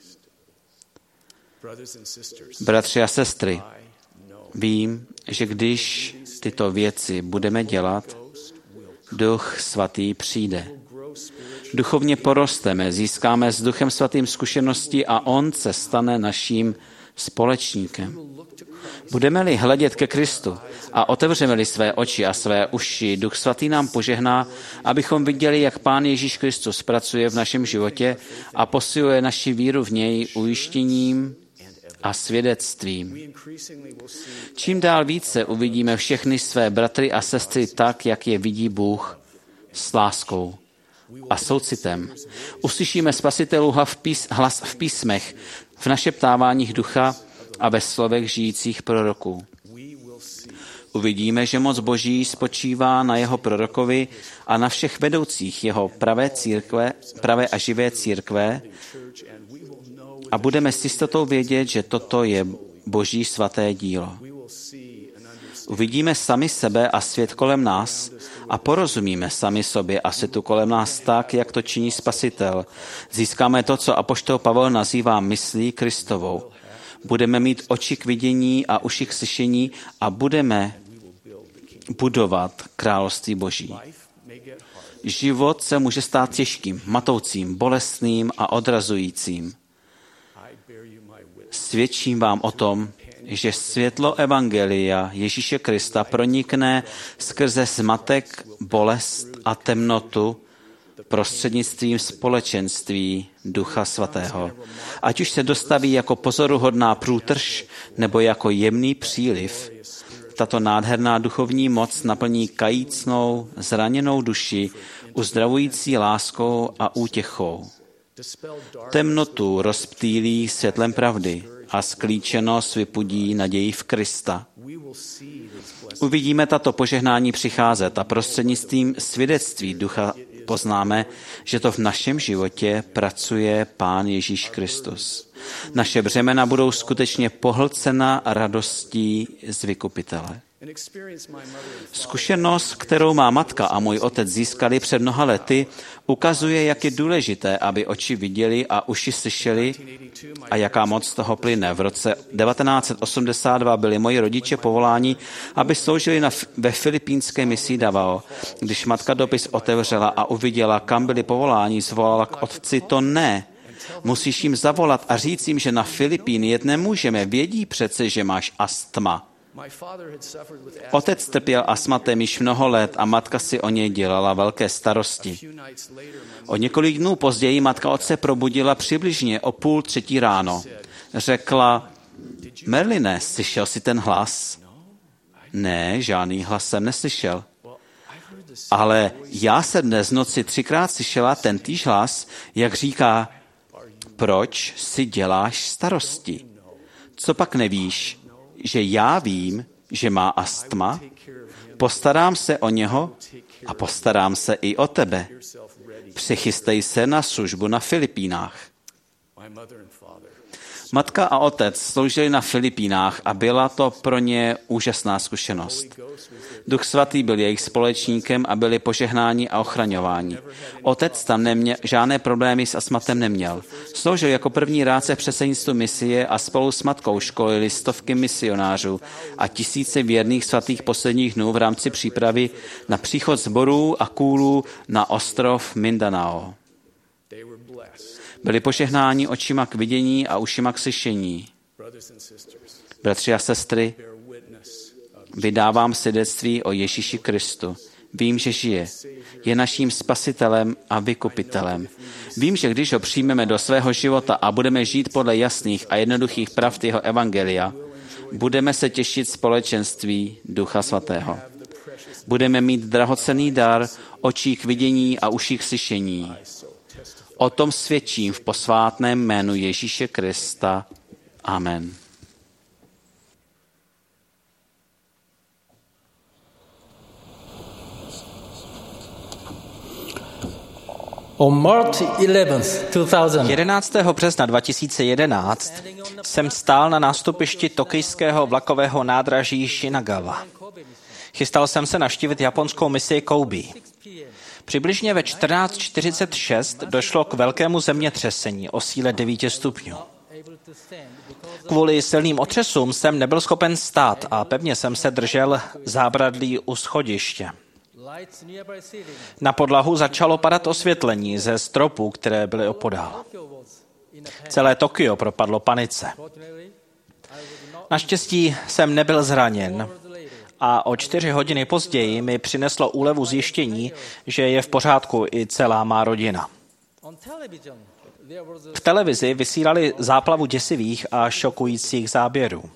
Speaker 4: Bratři a sestry, vím, že když tyto věci budeme dělat, Duch Svatý přijde. Duchovně porosteme, získáme s Duchem Svatým zkušenosti a On se stane naším společníkem. Budeme-li hledět ke Kristu a otevřeme-li své oči a své uši, Duch Svatý nám požehná, abychom viděli, jak Pán Ježíš Kristus pracuje v našem životě a posiluje naši víru v něj ujištěním a svědectvím. Čím dál více uvidíme všechny své bratry a sestry tak, jak je vidí Bůh, s láskou a soucitem. Uslyšíme Spasitelův hlas v písmech, v našeptáváních ducha a ve slovech žijících proroků. Uvidíme, že moc Boží spočívá na jeho prorokovi a na všech vedoucích jeho pravé církve, pravé a živé církve a budeme s jistotou vědět, že toto je Boží svaté dílo. Uvidíme sami sebe a svět kolem nás a porozumíme sami sobě a světu kolem nás tak, jak to činí Spasitel. Získáme to, co apoštol Pavel nazývá myslí Kristovou. Budeme mít oči k vidění a uši k slyšení a budeme budovat království Boží. Život se může stát těžkým, matoucím, bolestným a odrazujícím. Svědčím vám o tom, že světlo evangelia Ježíše Krista pronikne skrze zmatek, bolest a temnotu prostřednictvím společenství Ducha Svatého. Ať už se dostaví jako pozoruhodná průtrž nebo jako jemný příliv, tato nádherná duchovní moc naplní kajícnou, zraněnou duši, uzdravující láskou a útěchou. Temnotu rozptýlí světlem pravdy a sklíčenost vypudí naději v Krista. Uvidíme tato požehnání přicházet a prostřednictvím svědectví Ducha poznáme, že to v našem životě pracuje Pán Ježíš Kristus. Naše břemena budou skutečně pohlcena radostí z vykupitele. Zkušenost, kterou má matka a můj otec získali před mnoha lety, ukazuje, jak je důležité, aby oči viděli a uši slyšeli a jaká moc z toho plyne. V roce devatenáct set osmdesát dva byli moji rodiče povoláni, aby sloužili na, ve filipínské misi Davao. Když matka dopis otevřela a uviděla, kam byli povoláni, zvolala k otci: to ne. Musíš jim zavolat a říct jim, že na Filipíny jet nemůžeme. Vědí přece, že máš astma. Otec trpěl astmatem již mnoho let a matka si o něj dělala velké starosti. O několik dnů později matka otce probudila přibližně o půl třetí ráno. Řekla: Merline, slyšel jsi ten hlas? Ne, žádný hlas jsem neslyšel. Ale já jsem dnes noci třikrát slyšela ten týž hlas, jak říká: proč si děláš starosti? Co pak nevíš, že já vím, že má astma? Postarám se o něho a postarám se i o tebe. Přichystej se na službu na Filipínách. Matka a otec sloužili na Filipínách a byla to pro ně úžasná zkušenost. Duch Svatý byl jejich společníkem a byli požehnáni a ochraňováni. Otec tam neměl, žádné problémy s astmatem neměl. Sloužil jako první rádce v předsednictvu misie a spolu s matkou školili stovky misionářů a tisíce věrných svatých posledních dnů v rámci přípravy na příchod sborů a kůlů na ostrov Mindanao.
Speaker 12: Byli požehnáni očima k vidění a ušima k slyšení. Bratři a sestry, vydávám svědectví o Ježíši Kristu. Vím, že žije. Je naším spasitelem a vykupitelem. Vím, že když ho přijmeme do svého života a budeme žít podle jasných a jednoduchých pravd jeho evangelia, budeme se těšit společenství Ducha Svatého. Budeme mít drahocenný dar očí k vidění a uší k slyšení. O tom svědčím v posvátném jménu Ježíše Krista. Amen.
Speaker 4: jedenáctého března dva tisíce jedenáct jsem stál na nástupišti tokijského vlakového nádraží Shinagawa. Chystal jsem se navštívit japonskou misii Kobe. Přibližně ve čtrnáct čtyřicet šest došlo k velkému zemětřesení o síle devět stupňů. Kvůli silným otřesům jsem nebyl schopen stát a pevně jsem se držel zábradlí u schodiště. Na podlahu začalo padat osvětlení ze stropů, které byly opodál. Celé Tokio propadlo panice. Naštěstí jsem nebyl zraněn a o čtyři hodiny později mi přineslo úlevu zjištění, že je v pořádku i celá má rodina. V televizi vysílali záplavu děsivých a šokujících záběrů.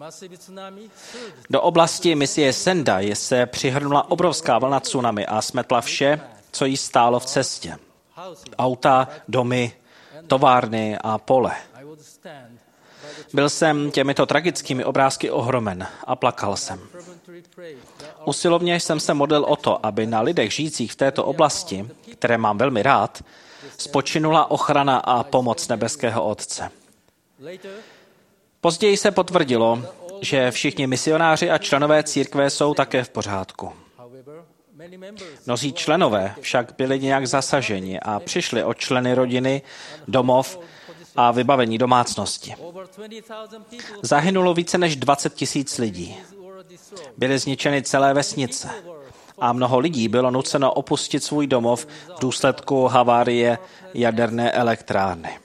Speaker 4: Do oblasti misie Sendai se přihrnula obrovská vlna tsunami a smetla vše, co jí stálo v cestě. Auta, domy, továrny a pole. Byl jsem těmito tragickými obrázky ohromen a plakal jsem. Usilovně jsem se modlil o to, aby na lidech žijících v této oblasti, které mám velmi rád, spočinula ochrana a pomoc nebeského Otce. Později se potvrdilo, že všichni misionáři a členové církve jsou také v pořádku. Mnozí členové však byli nějak zasaženi a přišli o členy rodiny, domov a vybavení domácnosti. Zahynulo více než dvacet tisíc lidí. Byly zničeny celé vesnice a mnoho lidí bylo nuceno opustit svůj domov v důsledku havárie jaderné elektrárny.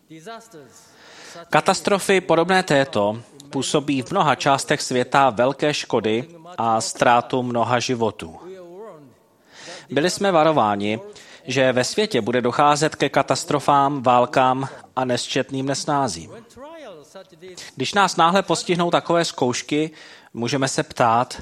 Speaker 4: Katastrofy podobné této působí v mnoha částech světa velké škody a ztrátu mnoha životů. Byli jsme varováni, že ve světě bude docházet ke katastrofám, válkám a nesčetným nesnázím. Když nás náhle postihnou takové zkoušky, můžeme se ptát,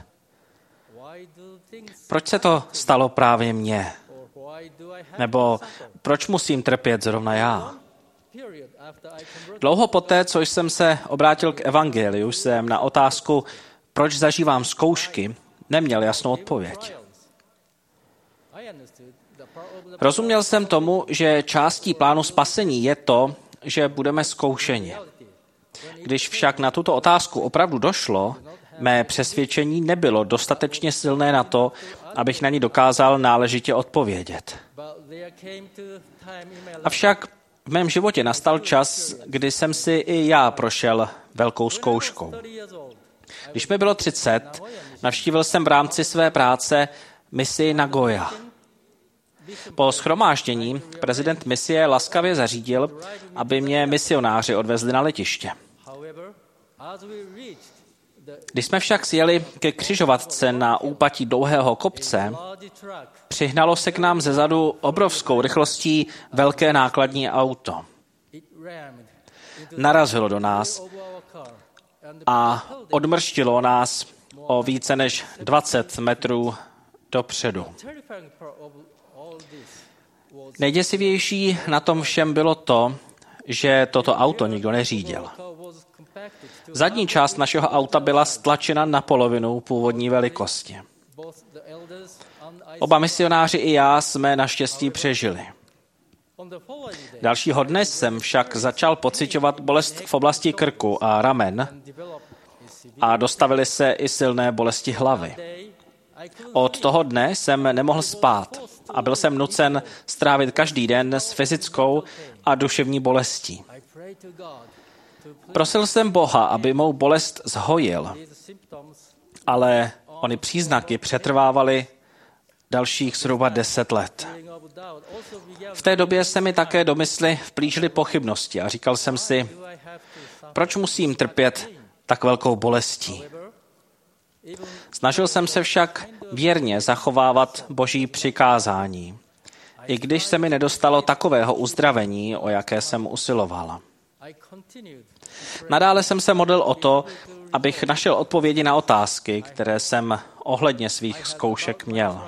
Speaker 4: proč se to stalo právě mně? Nebo proč musím trpět zrovna já? Dlouho poté, co jsem se obrátil k evangeliu, jsem na otázku, proč zažívám zkoušky, neměl jasnou odpověď. Rozuměl jsem tomu, že částí plánu spasení je to, že budeme zkoušeni. Když však na tuto otázku opravdu došlo, mé přesvědčení nebylo dostatečně silné na to, abych na ní dokázal náležitě odpovědět. Avšak v mém životě nastal čas, kdy jsem si i já prošel velkou zkouškou. Když mi bylo třicet, navštívil jsem v rámci své práce misi Nagoya. Po shromáždění prezident misie laskavě zařídil, aby mě misionáři odvezli na letiště. Když jsme však sjeli ke křižovatce na úpatí dlouhého kopce, přihnalo se k nám zezadu obrovskou rychlostí velké nákladní auto. Narazilo do nás a odmrštilo nás o více než dvacet metrů dopředu. Nejděsivější na tom všem bylo to, že toto auto nikdo neřídil. Zadní část našeho auta byla stlačena na polovinu původní velikosti. Oba misionáři i já jsme naštěstí přežili. Dalšího dne jsem však začal pociťovat bolest v oblasti krku a ramen a dostavily se i silné bolesti hlavy. Od toho dne jsem nemohl spát a byl jsem nucen strávit každý den s fyzickou a duševní bolestí. Prosil jsem Boha, aby mou bolest zhojil, ale ony příznaky přetrvávaly dalších zhruba deset let. V té době se mi také do mysli vplížily pochybnosti a říkal jsem si, proč musím trpět tak velkou bolestí. Snažil jsem se však věrně zachovávat Boží přikázání, i když se mi nedostalo takového uzdravení, o jaké jsem usiloval. Nadále jsem se modlil o to, abych našel odpovědi na otázky, které jsem ohledně svých zkoušek měl.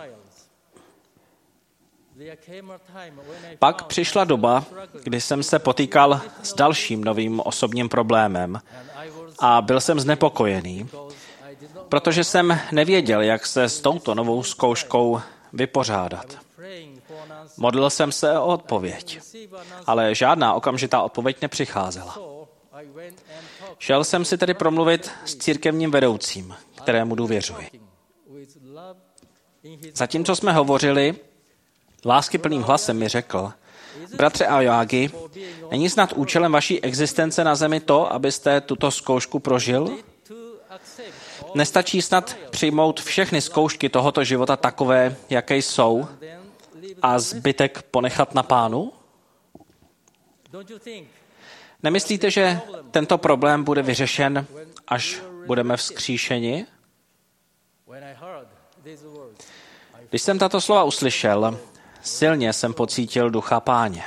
Speaker 4: Pak přišla doba, kdy jsem se potýkal s dalším novým osobním problémem a byl jsem znepokojený, protože jsem nevěděl, jak se s touto novou zkouškou vypořádat. Modlil jsem se o odpověď, ale žádná okamžitá odpověď nepřicházela. Šel jsem si tedy promluvit s církevním vedoucím, kterému důvěřuji. Zatímco jsme hovořili, láskyplným hlasem mi řekl, bratře Aoyagi, není snad účelem vaší existence na zemi to, abyste tuto zkoušku prožil? Nestačí snad přijmout všechny zkoušky tohoto života takové, jaké jsou, a zbytek ponechat na Pánu? Nemyslíte, že tento problém bude vyřešen, až budeme vzkříšeni? Když jsem tato slova uslyšel, silně jsem pocítil ducha Páně.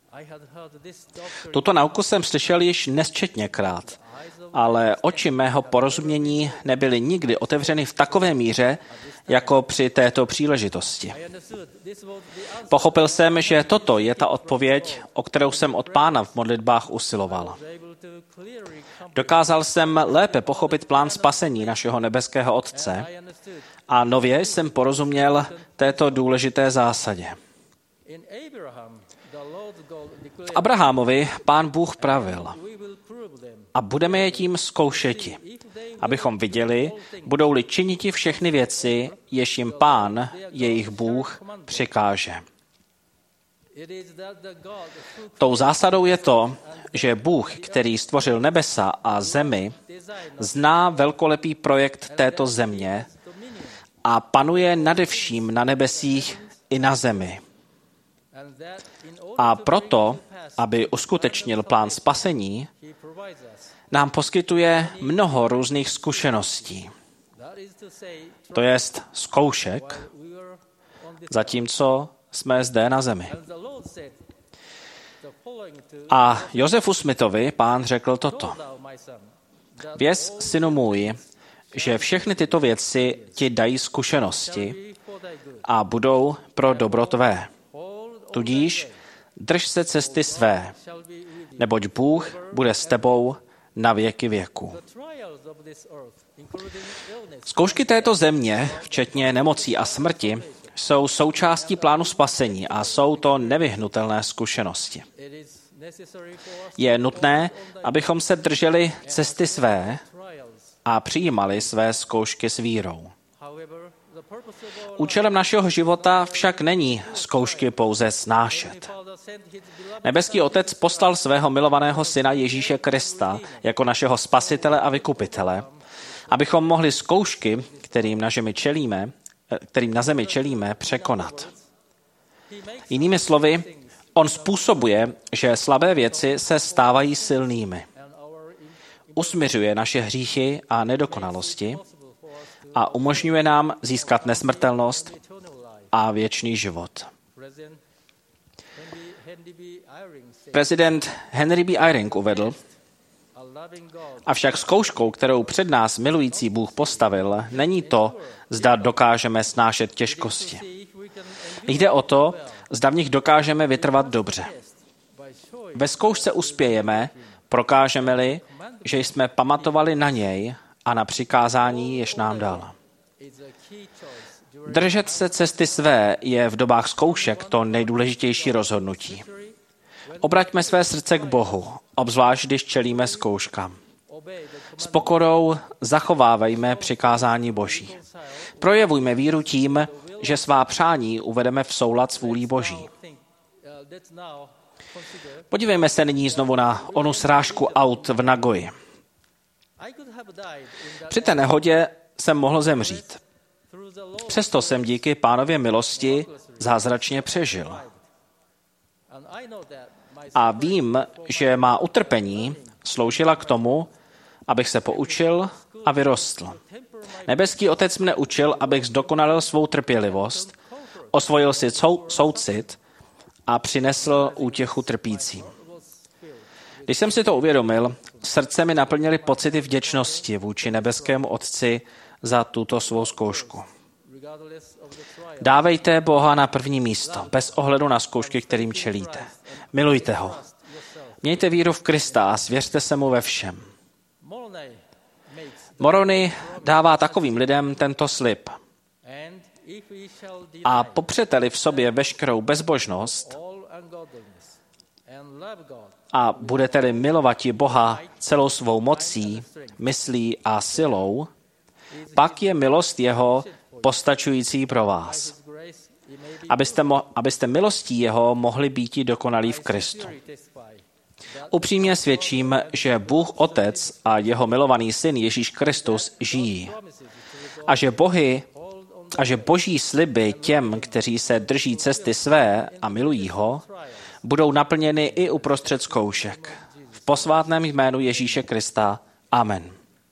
Speaker 4: Tuto nauku jsem slyšel již nesčetněkrát, ale oči mého porozumění nebyly nikdy otevřeny v takové míře, jako při této příležitosti. Pochopil jsem, že toto je ta odpověď, o kterou jsem od Pána v modlitbách usiloval. Dokázal jsem lépe pochopit plán spasení našeho nebeského Otce a nově jsem porozuměl této důležité zásadě. V Abrahamovi Pán Bůh pravil, a budeme je tím zkoušeti, abychom viděli, budou-li činiti všechny věci, jež jim Pán, jejich Bůh, přikáže. Tou zásadou je to, že Bůh, který stvořil nebesa a zemi, zná velkolepý projekt této země a panuje nadevším na nebesích i na zemi. A proto, aby uskutečnil plán spasení, nám poskytuje mnoho různých zkušeností. To jest zkoušek, zatímco jsme zde na zemi. A Josefu Smithovi Pán řekl toto. Věz, synu můj, že všechny tyto věci ti dají zkušenosti a budou pro dobro tvé. Tudíž drž se cesty své, neboť Bůh bude s tebou na věky věku. Zkoušky této země, včetně nemocí a smrti, jsou součástí plánu spasení a jsou to nevyhnutelné zkušenosti. Je nutné, abychom se drželi cesty své a přijímali své zkoušky s vírou. Účelem našeho života však není zkoušky pouze snášet. Nebeský Otec poslal svého milovaného syna Ježíše Krista jako našeho spasitele a vykupitele, abychom mohli zkoušky, kterým na zemi čelíme, kterým na zemi čelíme, překonat. Jinými slovy, on způsobuje, že slabé věci se stávají silnými. Usmiřuje naše hříchy a nedokonalosti a umožňuje nám získat nesmrtelnost a věčný život. Prezident Henry B. Eyring uvedl, avšak zkouškou, kterou před nás milující Bůh postavil, není to, zda dokážeme snášet těžkosti. Jde o to, zda v nich dokážeme vytrvat dobře. Ve zkoušce uspějeme, prokážeme-li, že jsme pamatovali na něj a na přikázání, jež nám dal. Držet se cesty své je v dobách zkoušek to nejdůležitější rozhodnutí. Obraťme své srdce k Bohu, obzvlášť když čelíme zkouškám. S pokorou zachovávejme přikázání Boží. Projevujme víru tím, že svá přání uvedeme v soulad s vůlí Boží. Podívejme se nyní znovu na onu srážku aut v Nagoji. Při té nehodě jsem mohl zemřít. Přesto jsem díky Pánově milosti zázračně přežil. A vím, že má utrpení sloužila k tomu, abych se poučil a vyrostl. Nebeský Otec mne učil, abych zdokonalil svou trpělivost, osvojil si soucit a přinesl útěchu trpícím. Když jsem si to uvědomil, srdce mi naplnily pocity vděčnosti vůči nebeskému Otci za tuto svou zkoušku. Dávejte Boha na první místo, bez ohledu na zkoušky, kterým čelíte. Milujte ho. Mějte víru v Krista a svěřte se mu ve všem. Moroni dává takovým lidem tento slib. A popřete-li v sobě veškerou bezbožnost a budete-li milovati Boha celou svou mocí, myslí a silou, pak je milost jeho postačující pro vás, abyste, mo- abyste milostí jeho mohli býti dokonalí v Kristu. Upřímně svědčím, že Bůh Otec a jeho milovaný syn Ježíš Kristus žijí a že Bohy a že boží sliby těm, kteří se drží cesty své a milují ho, budou naplněny i uprostřed zkoušek. V posvátném jménu Ježíše Krista. Amen.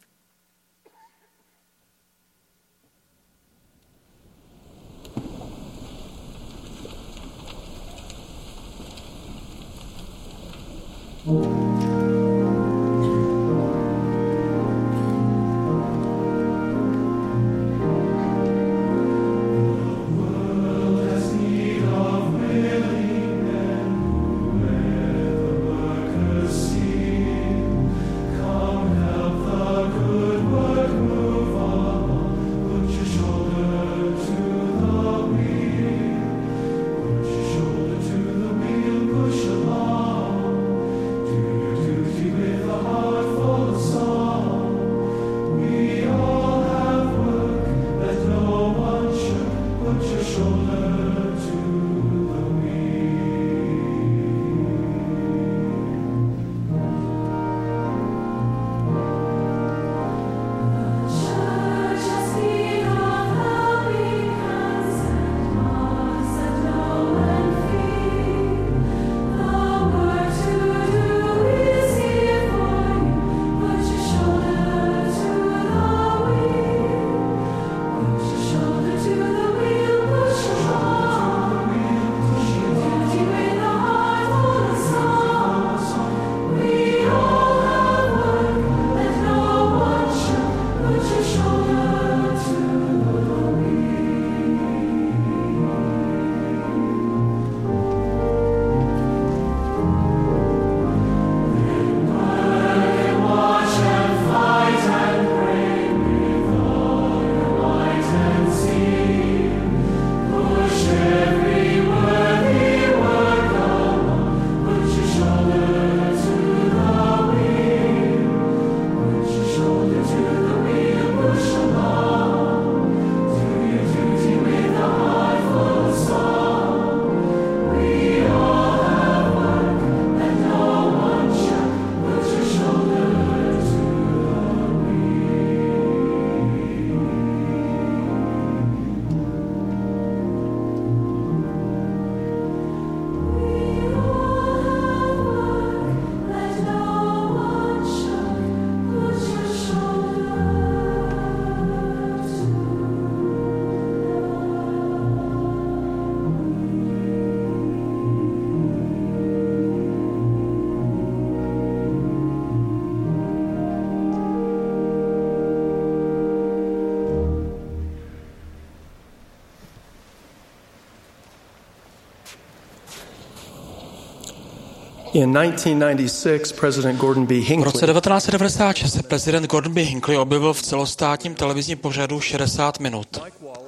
Speaker 13: In nineteen ninety-six, President Gordon B. Hinckley.
Speaker 2: V roce devatenáct set devadesát šest se prezident Gordon B. Hinckley objevil v celostátním televizním pořadu šedesát minut.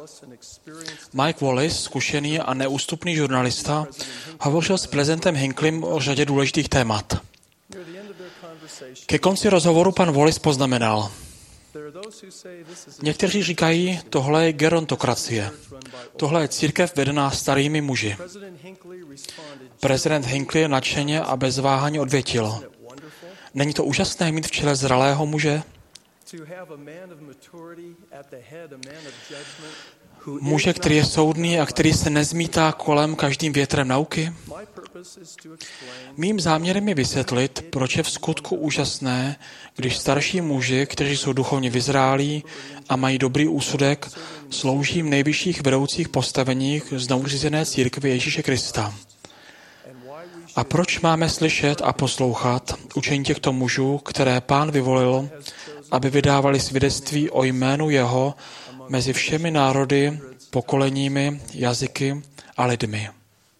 Speaker 2: Mike Wallace, zkušený a neústupný žurnalista, hovořil s prezidentem Hinckleyem o řadě důležitých témat. Ke konci rozhovoru pan Wallace poznamenal: Někteří říkají, tohle je gerontokracie. Tohle je církev vedená starými muži. Prezident Hinckley nadšeně a bez váhání odvětil: Není to úžasné mít v čele zralého muže? Muže, který je soudný a který se nezmítá kolem každým větrem nauky? Mým záměrem je vysvětlit, proč je v skutku úžasné, když starší muži, kteří jsou duchovně vyzrálí a mají dobrý úsudek, slouží v nejvyšších vedoucích postaveních z novozřízené církve Ježíše Krista. A proč máme slyšet a poslouchat učení těchto mužů, které Pán vyvolil, aby vydávali svědectví o jménu jeho mezi všemi národy, pokoleními, jazyky a lidmi.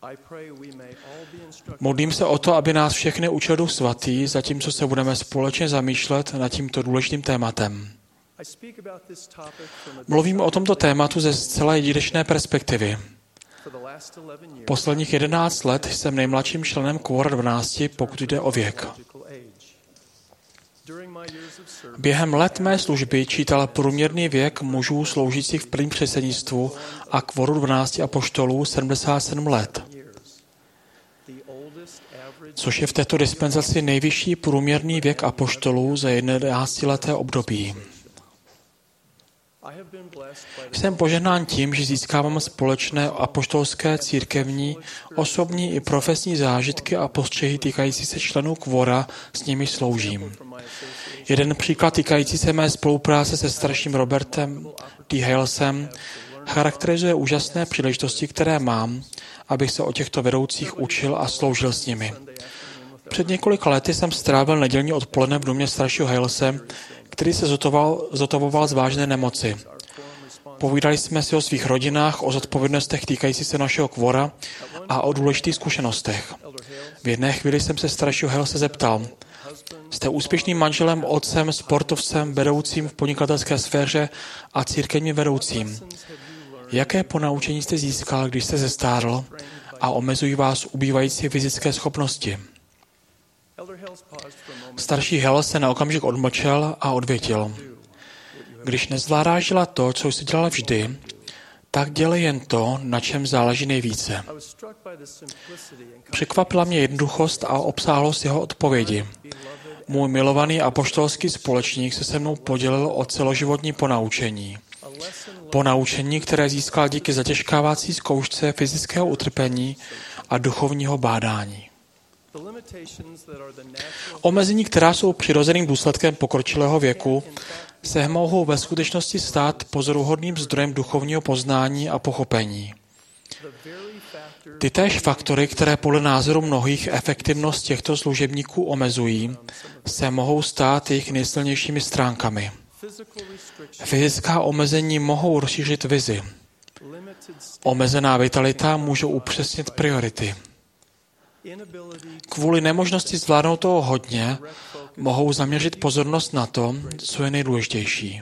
Speaker 2: Modlím se o to, aby nás všechny učil Duch Svatý, zatímco se budeme společně zamýšlet nad tímto důležitým tématem. Mluvím o tomto tématu ze zcela jedinečné perspektivy. Posledních jedenáct let jsem nejmladším členem Kvora dvanácti, pokud jde o věk. Během let mé služby čítal průměrný věk mužů sloužících v prvním předsednictvu a Kvoru dvanácti apoštolů sedmdesát sedm let, což je v této dispenzaci nejvyšší průměrný věk apoštolů za jedenáctileté období. Jsem požehnán tím, že získávám společné apoštolské, církevní, osobní i profesní zážitky a postřehy týkající se členů Kvora, s nimi sloužím. Jeden příklad týkající se mé spolupráce se starším Robertem D. Halesem charakterizuje úžasné příležitosti, které mám, abych se o těchto vedoucích učil a sloužil s nimi. Před několika lety jsem strávil nedělní odpoledne v domě staršího Halese, který se zotoval, zotovoval z vážné nemoci. Povídali jsme si o svých rodinách, o zodpovědnostech týkající se našeho Kvora a o důležitých zkušenostech. V jedné chvíli jsem se staršího Halese zeptal: jste úspěšným manželem, otcem, sportovcem, vedoucím v podnikatelské sféře a církevním vedoucím. Jaké ponaučení jste získal, když jste zestárl a omezují vás ubývající fyzické schopnosti? Starší Hales se na okamžik odmlčel a odvětil: když nezvládáš dělat to, co jsi dělal vždy, tak dělej jen to, na čem záleží nejvíce. Překvapila mě jednoduchost a obsáhlost jeho odpovědi. Můj milovaný apoštolský společník se se mnou podělil o celoživotní ponaučení. Ponaučení, které získal díky zatěžkávací zkoušce fyzického utrpení a duchovního bádání. Omezení, která jsou přirozeným důsledkem pokročilého věku, se mohou ve skutečnosti stát pozoruhodným zdrojem duchovního poznání a pochopení. Tytéž faktory, které podle názoru mnohých efektivnost těchto služebníků omezují, se mohou stát jejich nejsilnějšími stránkami. Fyzická omezení mohou rozšířit vizi. Omezená vitalita může upřesnit priority. Kvůli nemožnosti zvládnout toho hodně, mohou zaměřit pozornost na to, co je nejdůležitější.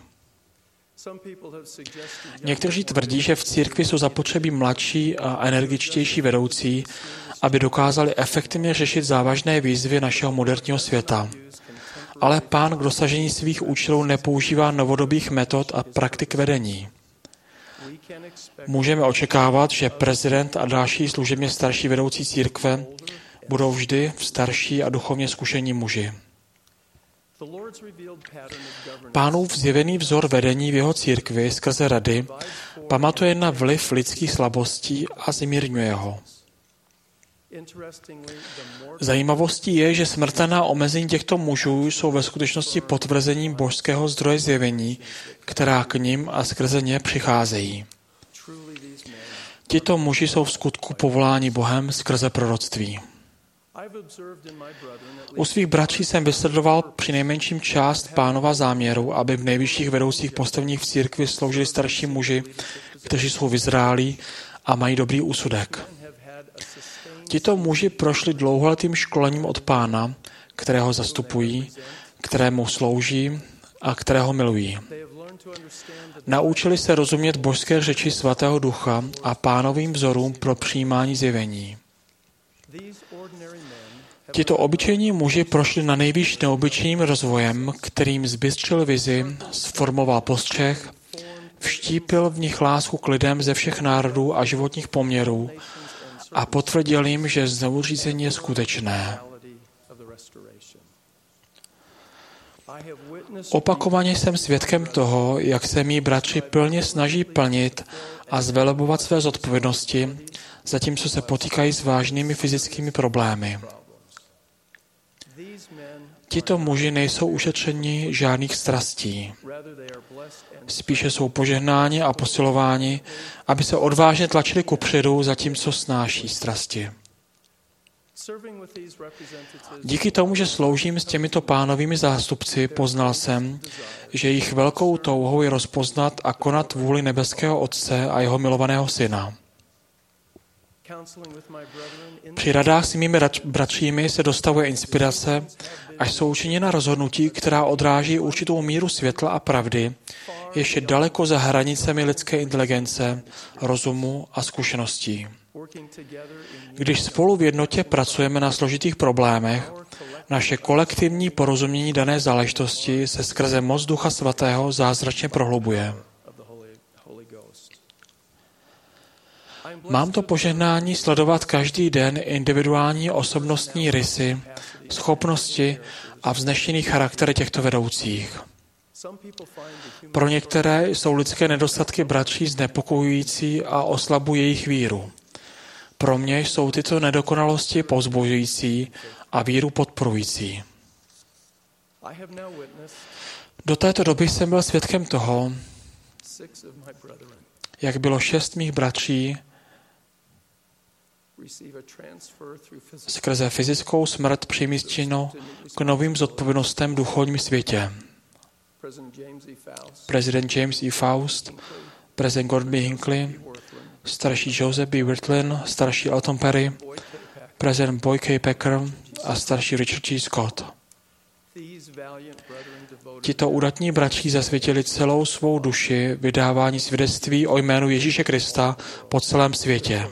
Speaker 2: Někteří tvrdí, že v církvi jsou zapotřebí mladší a energičtější vedoucí, aby dokázali efektivně řešit závažné výzvy našeho moderního světa. Ale Pán k dosažení svých účelů nepoužívá novodobých metod a praktik vedení. Můžeme očekávat, že prezident a další služebně starší vedoucí církve budou vždy starší a duchovně zkušení muži. Pánův zjevený vzor vedení v jeho církvi skrze rady pamatuje na vliv lidských slabostí a zmírňuje ho. Zajímavostí je, že smrtelná omezení těchto mužů jsou ve skutečnosti potvrzením božského zdroje zjevení, která k nim a skrze ně přicházejí. Tito muži jsou v skutku povoláni Bohem skrze proroctví. U svých bratří jsem vysledoval přinejmenším část Pánova záměru, aby v nejvyšších vedoucích postaveních v církvi sloužili starší muži, kteří jsou vyzrálí a mají dobrý úsudek. Tito muži prošli dlouholetým školením od Pána, kterého zastupují, kterému slouží a kterého milují. Naučili se rozumět božské řeči Svatého Ducha a Pánovým vzorům pro přijímání zjevení. Tito obyčejní muži prošli na nejvýš neobyčejným rozvojem, kterým zbystřil vizi, sformoval postřeh, vštípil v nich lásku k lidem ze všech národů a životních poměrů a potvrdil jim, že znovuřízení je skutečné. Opakovaně jsem svědkem toho, jak se mí bratři plně snaží plnit a zvelebovat své zodpovědnosti, zatímco se potýkají s vážnými fyzickými problémy. Tito muži nejsou ušetřeni žádných strastí. Spíše jsou požehnáni a posilováni, aby se odvážně tlačili kupředu, zatímco snáší strasti. Díky tomu, že sloužím s těmito pánovými zástupci, poznal jsem, že jejich velkou touhou je rozpoznat a konat vůli nebeského Otce a jeho milovaného Syna. Při radách s mými bratřími se dostavuje inspirace, až jsou učiněna rozhodnutí, která odráží určitou míru světla a pravdy, ještě daleko za hranicemi lidské inteligence, rozumu a zkušeností. Když spolu v jednotě pracujeme na složitých problémech, naše kolektivní porozumění dané záležitosti se skrze moc Ducha Svatého zázračně prohlubuje. Mám to požehnání sledovat každý den individuální osobnostní rysy, schopnosti a vznešený charakter těchto vedoucích. Pro některé jsou lidské nedostatky bratří znepokojující a oslabují jejich víru. Pro mě jsou tyto nedokonalosti povzbuzující a víru podporující. Do této doby jsem byl svědkem toho, jak bylo šest mých bratří skrze fyzickou smrt přemístěno k novým zodpovědnostem v duchovním světě. Prezident James E. Faust, prezident Gordon B. Hinckley, starší Joseph B. Wirthlin, starší Elton Perry, prezident Boyd K. Packer a starší Richard G. Scott. Tito udatní bratři zasvětili celou svou duši vydávání svědectví o jménu Ježíše Krista po celém světě.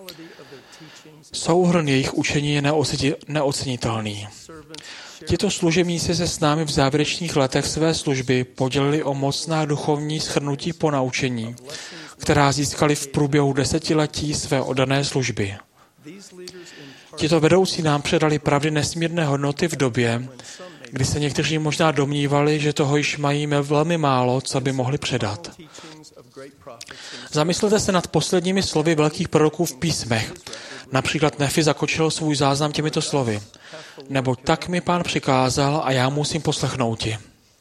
Speaker 2: Souhrn jejich učení je neocenitelný. Tito služebníci se s námi v závěrečných letech své služby podělili o mocná duchovní shrnutí ponaučení, která získali v průběhu desetiletí své oddané služby. Tito vedoucí nám předali pravdy nesmírné hodnoty v době, kdy se někteří možná domnívali, že toho již mají velmi málo, co by mohli předat. Zamyslete se nad posledními slovy velkých proroků v písmech. Například Nefi zakončil svůj záznam těmito slovy. Neboť tak mi Pán přikázal a já musím poslechnouti.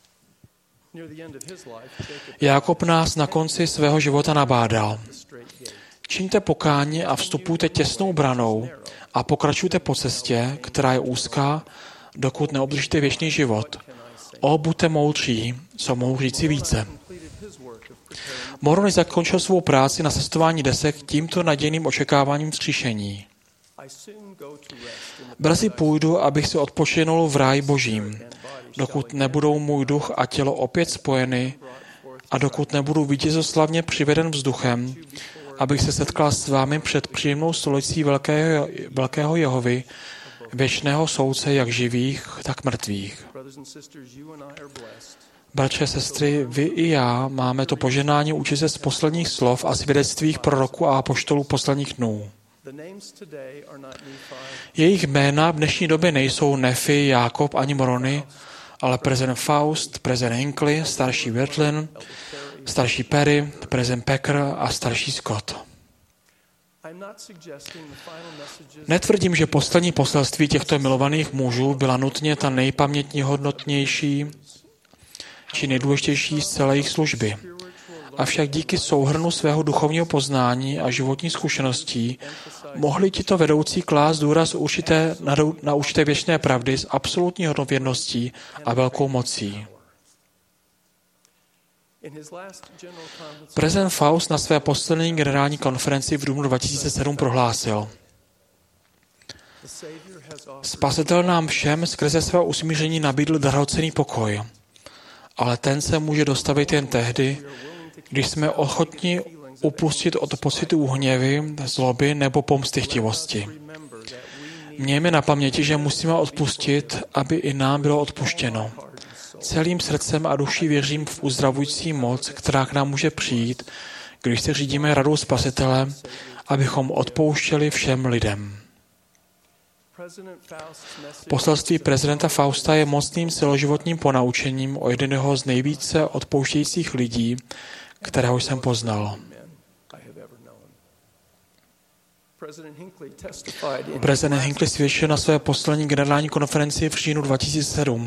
Speaker 2: Jákob nás na konci svého života nabádal. Čiňte pokání a vstupujte těsnou branou a pokračujte po cestě, která je úzká, dokud neobdržíte věčný život. O, buďte moudří, co mohu říci více. Moroni zakončil svou práci na sestování desek tímto nadějným očekáváním vzkříšení. Brzy půjdu, abych si odpočinul v ráji božím, dokud nebudou můj duch a tělo opět spojeny a dokud nebudu vítězoslavně přiveden vzduchem, abych se setkal s vámi před příjemnou stolicí velkého, velkého Jehovy, věčného soudce jak živých, tak mrtvých. Bratře, sestry, vy i já máme to požehnání učit se z posledních slov a svědectvích proroků a apoštolů posledních dnů. Jejich jména v dnešní době nejsou Nefi, Jákob ani Moroni, ale prezident Faust, prezident Hinckley, starší Wirthlin, starší Perry, prezident Packer a starší Scott. Netvrdím, že poslední poselství těchto milovaných mužů byla nutně ta nejpamětníhodnotnější či nejdůležitější z celé jejich služby. Avšak díky souhrnu svého duchovního poznání a životních zkušeností mohli tito vedoucí klást důraz určité, na, na určité věčné pravdy s absolutní hodnověrností a velkou mocí. Prezident Faust na své poslední generální konferenci v dubnu dva tisíce sedm prohlásil: Spasitel nám všem skrze svého usmíření nabídl drahocenný pokoj, ale ten se může dostavit jen tehdy, když jsme ochotni upustit od pocitu hněvy, zloby nebo pomstychtivosti. Mějme na paměti, že musíme odpustit, aby i nám bylo odpuštěno. Celým srdcem a duší věřím v uzdravující moc, která k nám může přijít, když se řídíme radou Spasitele, abychom odpouštěli všem lidem. Poselství prezidenta Fausta je mocným celoživotním ponaučením o jednoho z nejvíce odpouštějících lidí, kterého jsem poznal. Prezident Hinckley svědčil na své poslední generální konferenci v říjnu dva tisíce sedm.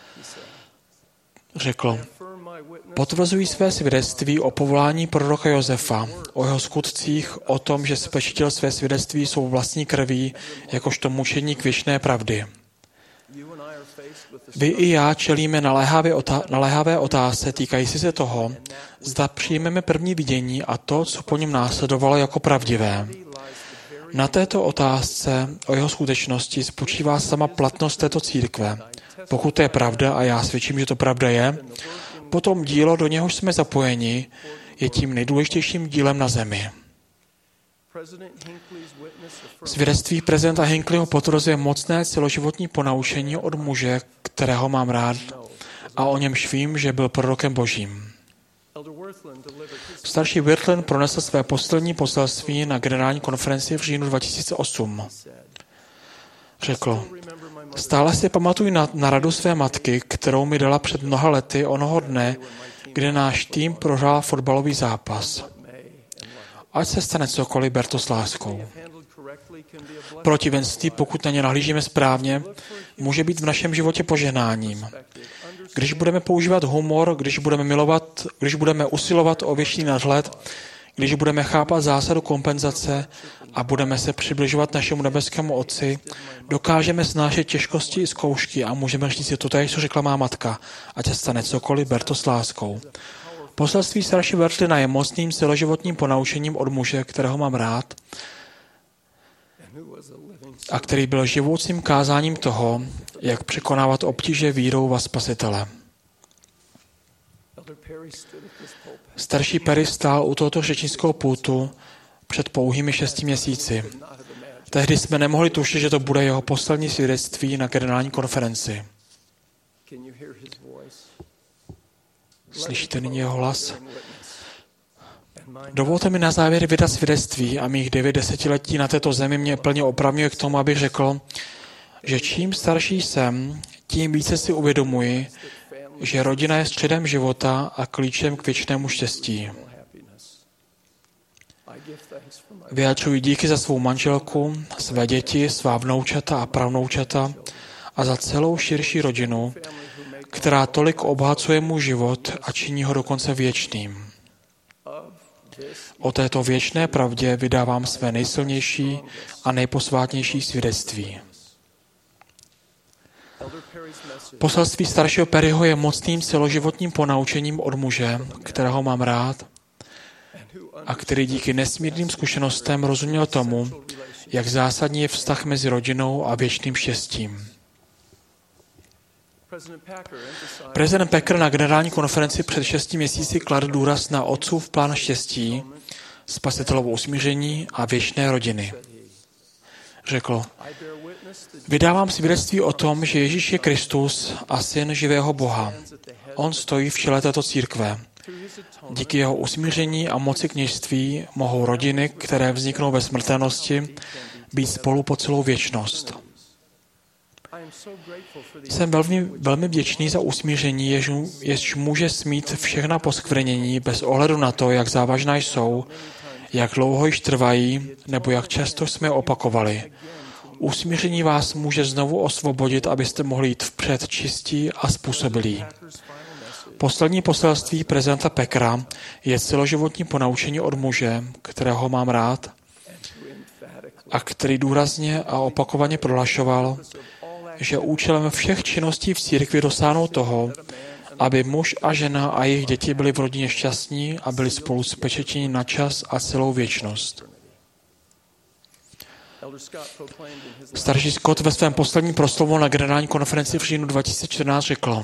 Speaker 2: Řekl, potvrzují své svědectví o povolání proroka Josefa, o jeho skutcích, o tom, že spečetil své svědectví svou vlastní krví, jakožto mučedník věčné pravdy. Vy i já čelíme naléhavé, otá- naléhavé otázce týkající se toho, zda přijmeme první vidění a to, co po něm následovalo, jako pravdivé. Na této otázce o jeho skutečnosti spočívá sama platnost této církve. Pokud to je pravda, a já svědčím, že to pravda je, potom dílo, do něhož jsme zapojeni, je tím nejdůležitějším dílem na zemi. Svědectví prezidenta Hinckleyho potvrzuje mocné celoživotní ponaučení od muže, kterého mám rád, a o němž vím, že byl prorokem božím. Starší Wirthlin pronesl své poslední poselství na generální konferenci v říjnu dva tisíce osm. Řekl, stále si pamatuji na, na radu své matky, kterou mi dala před mnoha lety onoho dne, kdy náš tým prohrál fotbalový zápas. Ať se stane cokoliv, ber to s láskou. Protivenství, pokud na ně nahlížíme správně, může být v našem životě požehnáním. Když budeme používat humor, když budeme milovat, když budeme usilovat o věčný nadhled, když budeme chápat zásadu kompenzace a budeme se přibližovat našemu nebeskému Otci, dokážeme snášet těžkosti i zkoušky a můžeme říct si totéž, co řekla má matka. Ať se stane cokoliv, ber to s láskou. Poselství starší Wirthlina je mocným celoživotním ponaučením od muže, kterého mám rád a který byl živoucím kázáním toho, jak překonávat obtíže vírou v Spasitele. Starší Perry stál u tohoto řečnického pultu před pouhými šesti měsíci. Tehdy jsme nemohli tušit, že to bude jeho poslední svědectví na generální konferenci. Slyšíte nyní jeho hlas? Dovolte mi na závěr vydat svědectví a mých devět desetiletí na této zemi mě plně opravňuje k tomu, abych řekl, že čím starší jsem, tím více si uvědomuji, že rodina je středem života a klíčem k věčnému štěstí. Vyjadřuji díky za svou manželku, své děti, svá vnoučata a pravnoučata a za celou širší rodinu, která tolik obohacuje můj život a činí ho dokonce věčným. O této věčné pravdě vydávám své nejsilnější a nejposvátnější svědectví. Poselství staršího Perryho je mocným celoživotním ponaučením od muže, kterého mám rád a který díky nesmírným zkušenostem rozuměl tomu, jak zásadní je vztah mezi rodinou a věčným štěstím. Prezident Packer na generální konferenci před šesti měsíci kladl důraz na otcův plán štěstí, spasitelovo usmíření a věčné rodiny. Řekl, vydávám svědectví o tom, že Ježíš je Kristus a syn živého Boha. On stojí v čele této církve. Díky jeho usmíření a moci kněžství mohou rodiny, které vzniknou ve smrtelnosti, být spolu po celou věčnost. Jsem velmi, velmi vděčný za usmíření, jež, jež může smít všechna poskvrnění bez ohledu na to, jak závažná jsou, jak dlouho již trvají, nebo jak často jsme opakovali. Usmíření vás může znovu osvobodit, abyste mohli jít vpřed čistí a způsobilí. Poslední poselství prezidenta Packera je celoživotní ponaučení od muže, kterého mám rád a který důrazně a opakovaně prohlašoval, že účelem všech činností v církvi dosáhnout toho, aby muž a žena a jejich děti byli v rodině šťastní a byli spolu spečetěni na čas a celou věčnost. Starší Scott ve svém posledním proslovu na generální konferenci v říjnu dva tisíce čtrnáct řekl,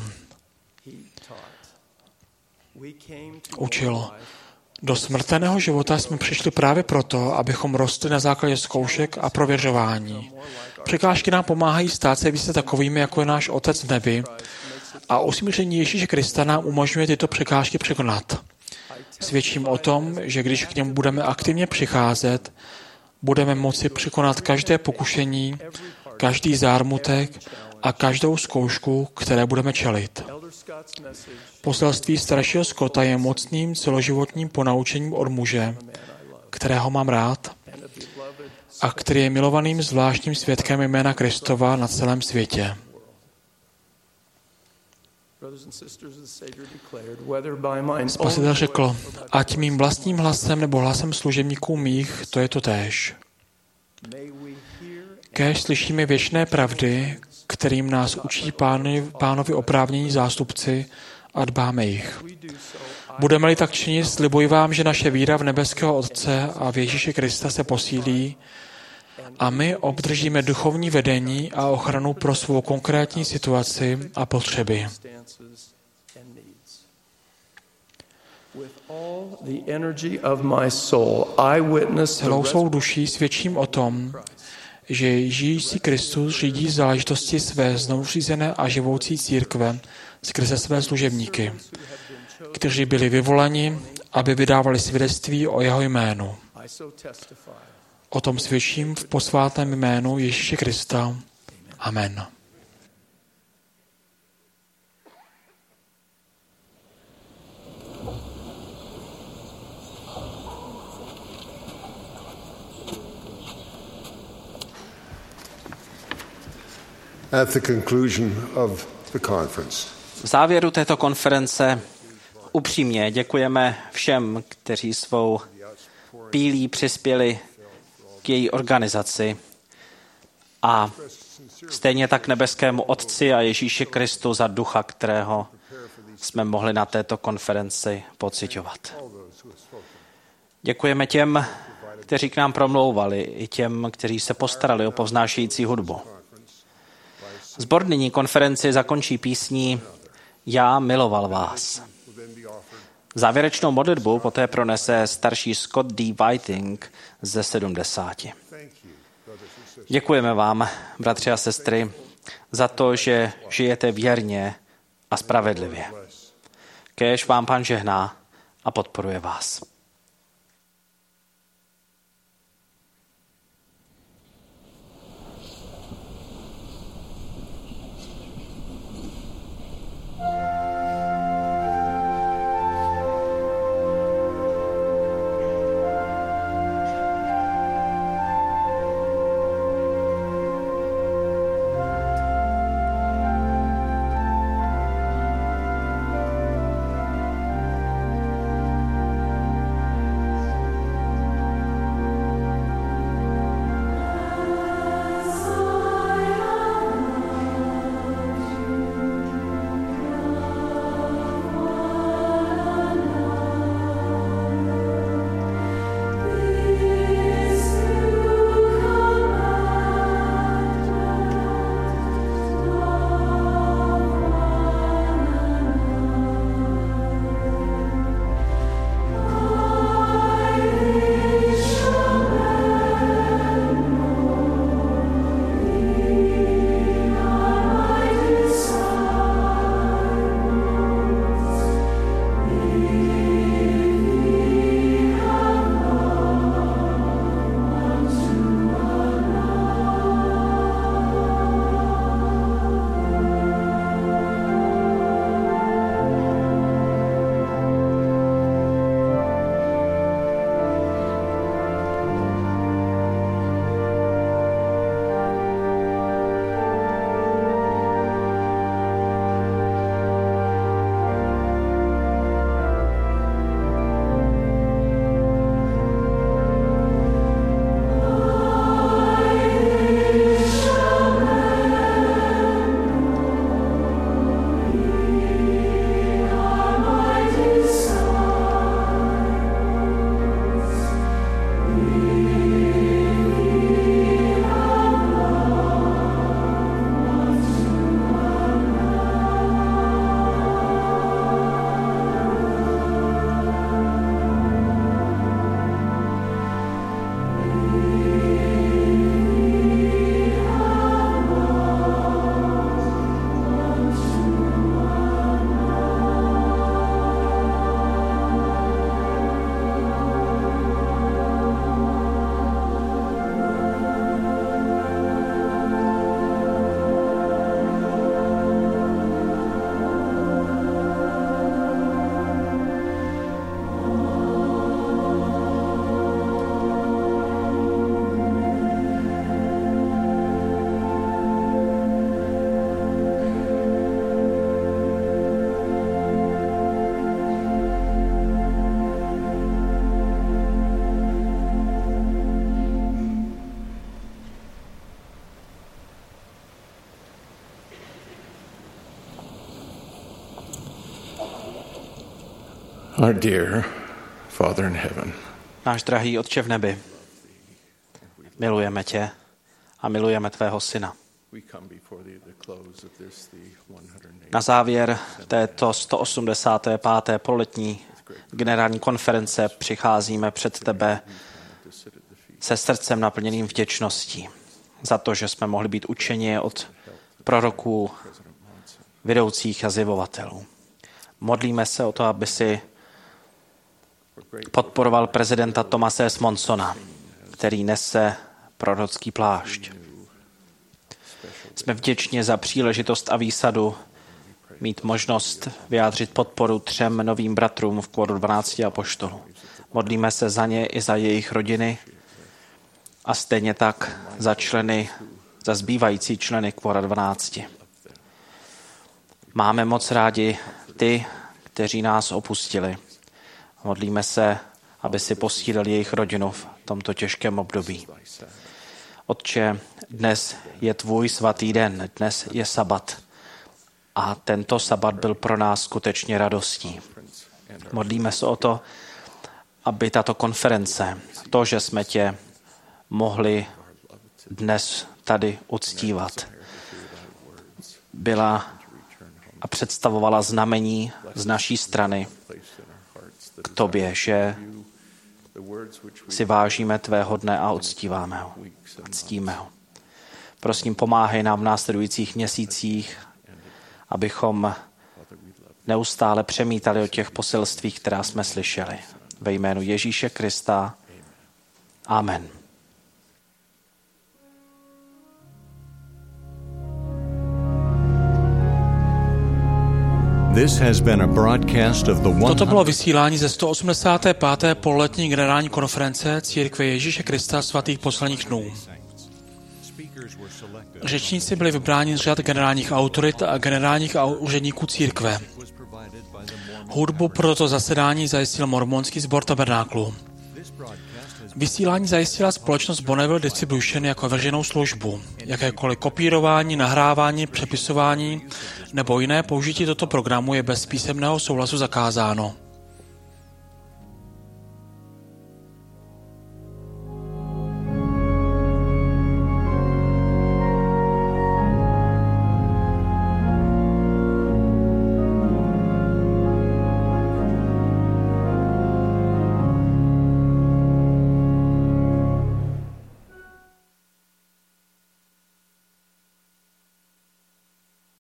Speaker 2: učil, do smrtelného života jsme přišli právě proto, abychom rostli na základě zkoušek a prověřování. Překážky nám pomáhají stát se více takovými, jako je náš Otec v nebi, a usmíření Ježíše Krista nám umožňuje tyto překážky překonat. Svědčím o tom, že když k němu budeme aktivně přicházet, budeme moci překonat každé pokušení, každý zármutek a každou zkoušku, které budeme čelit. Poselství staršího Scotta je mocným celoživotním ponaučením od muže, kterého mám rád a který je milovaným zvláštním svědkem jména Kristova na celém světě. Spasitel řekl, ať mým vlastním hlasem nebo hlasem služebníků mých, to je to též. Kéž slyšíme věčné pravdy, kterým nás učí pány, pánovi oprávnění zástupci a dbáme jich. Budeme-li tak činit, slibuji vám, že naše víra v nebeského Otce a v Ježíše Krista se posílí a my obdržíme duchovní vedení a ochranu pro svou konkrétní situaci a potřeby. Celou svou duší svědčím o tom, že Ježíš Kristus řídí záležitosti své znovuzřízené a živoucí církve skrze své služebníky, kteří byli vyvoleni, aby vydávali svědectví o jeho jménu. O tom svědčím v posvátném jménu Ježíše Krista. Amen.
Speaker 3: At the conclusion of the conference.
Speaker 4: V závěru této konference upřímně děkujeme všem, kteří svou pílí přispěli k její organizaci a stejně tak nebeskému Otci a Ježíši Kristu za ducha, kterého jsme mohli na této konferenci pociťovat. Děkujeme těm, kteří k nám promlouvali, i těm, kteří se postarali o povznášející hudbu. Sbor nyní konferenci zakončí písní Já miloval vás. Závěrečnou modlitbu poté pronese starší Scott D. Whiting ze sedmdesáti. Děkujeme vám, bratři a sestry, za to, že žijete věrně a spravedlivě. Kéž vám Pán žehná a podporuje vás.
Speaker 7: Our dear Father in heaven.
Speaker 4: Náš drahý Otče v nebi, milujeme tě a milujeme tvého syna. Na závěr této sto osmdesáté páté pololetní generální konference přicházíme před tebe se srdcem naplněným vděčností za to, že jsme mohli být učeni od proroků, vedoucích a zjevovatelů. Modlíme se o to, aby si podporoval prezidenta Thomase S. Monsona, který nese prorocký plášť. Jsme vděční za příležitost a výsadu mít možnost vyjádřit podporu třem novým bratrům v kvoru dvanácti apoštolů. Modlíme se za ně i za jejich rodiny a stejně tak za členy, za zbývající členy kvora dvanácti. Máme moc rádi ty, kteří nás opustili. Modlíme se, aby si posílil jejich rodinu v tomto těžkém období. Otče, dnes je tvůj svatý den, dnes je sabat. A tento sabat byl pro nás skutečně radostí. Modlíme se o to, aby tato konference, to, že jsme tě mohli dnes tady uctívat, byla a představovala znamení z naší strany k tobě, že si vážíme tvého dne a uctíváme ho. Ctíme ho. Prosím, pomáhej nám v následujících měsících, abychom neustále přemítali o těch poselstvích, která jsme slyšeli. Ve jménu Ježíše Krista. Amen.
Speaker 1: This has been a broadcast of the one...
Speaker 2: Toto bylo vysílání ze sto osmdesáté páté pololetní generální konference Církve Ježíše Krista svatých posledních dnů. Řečníci byli vybráni z řad generálních autorit a generálních úředníků církve. Hudbu pro toto zasedání zajistil mormonský sbor tabernáklu. Vysílání zajistila společnost Bonneville Distribution jako veřejnou službu. Jakékoliv kopírování, nahrávání, přepisování nebo jiné použití tohoto programu je bez písemného souhlasu zakázáno.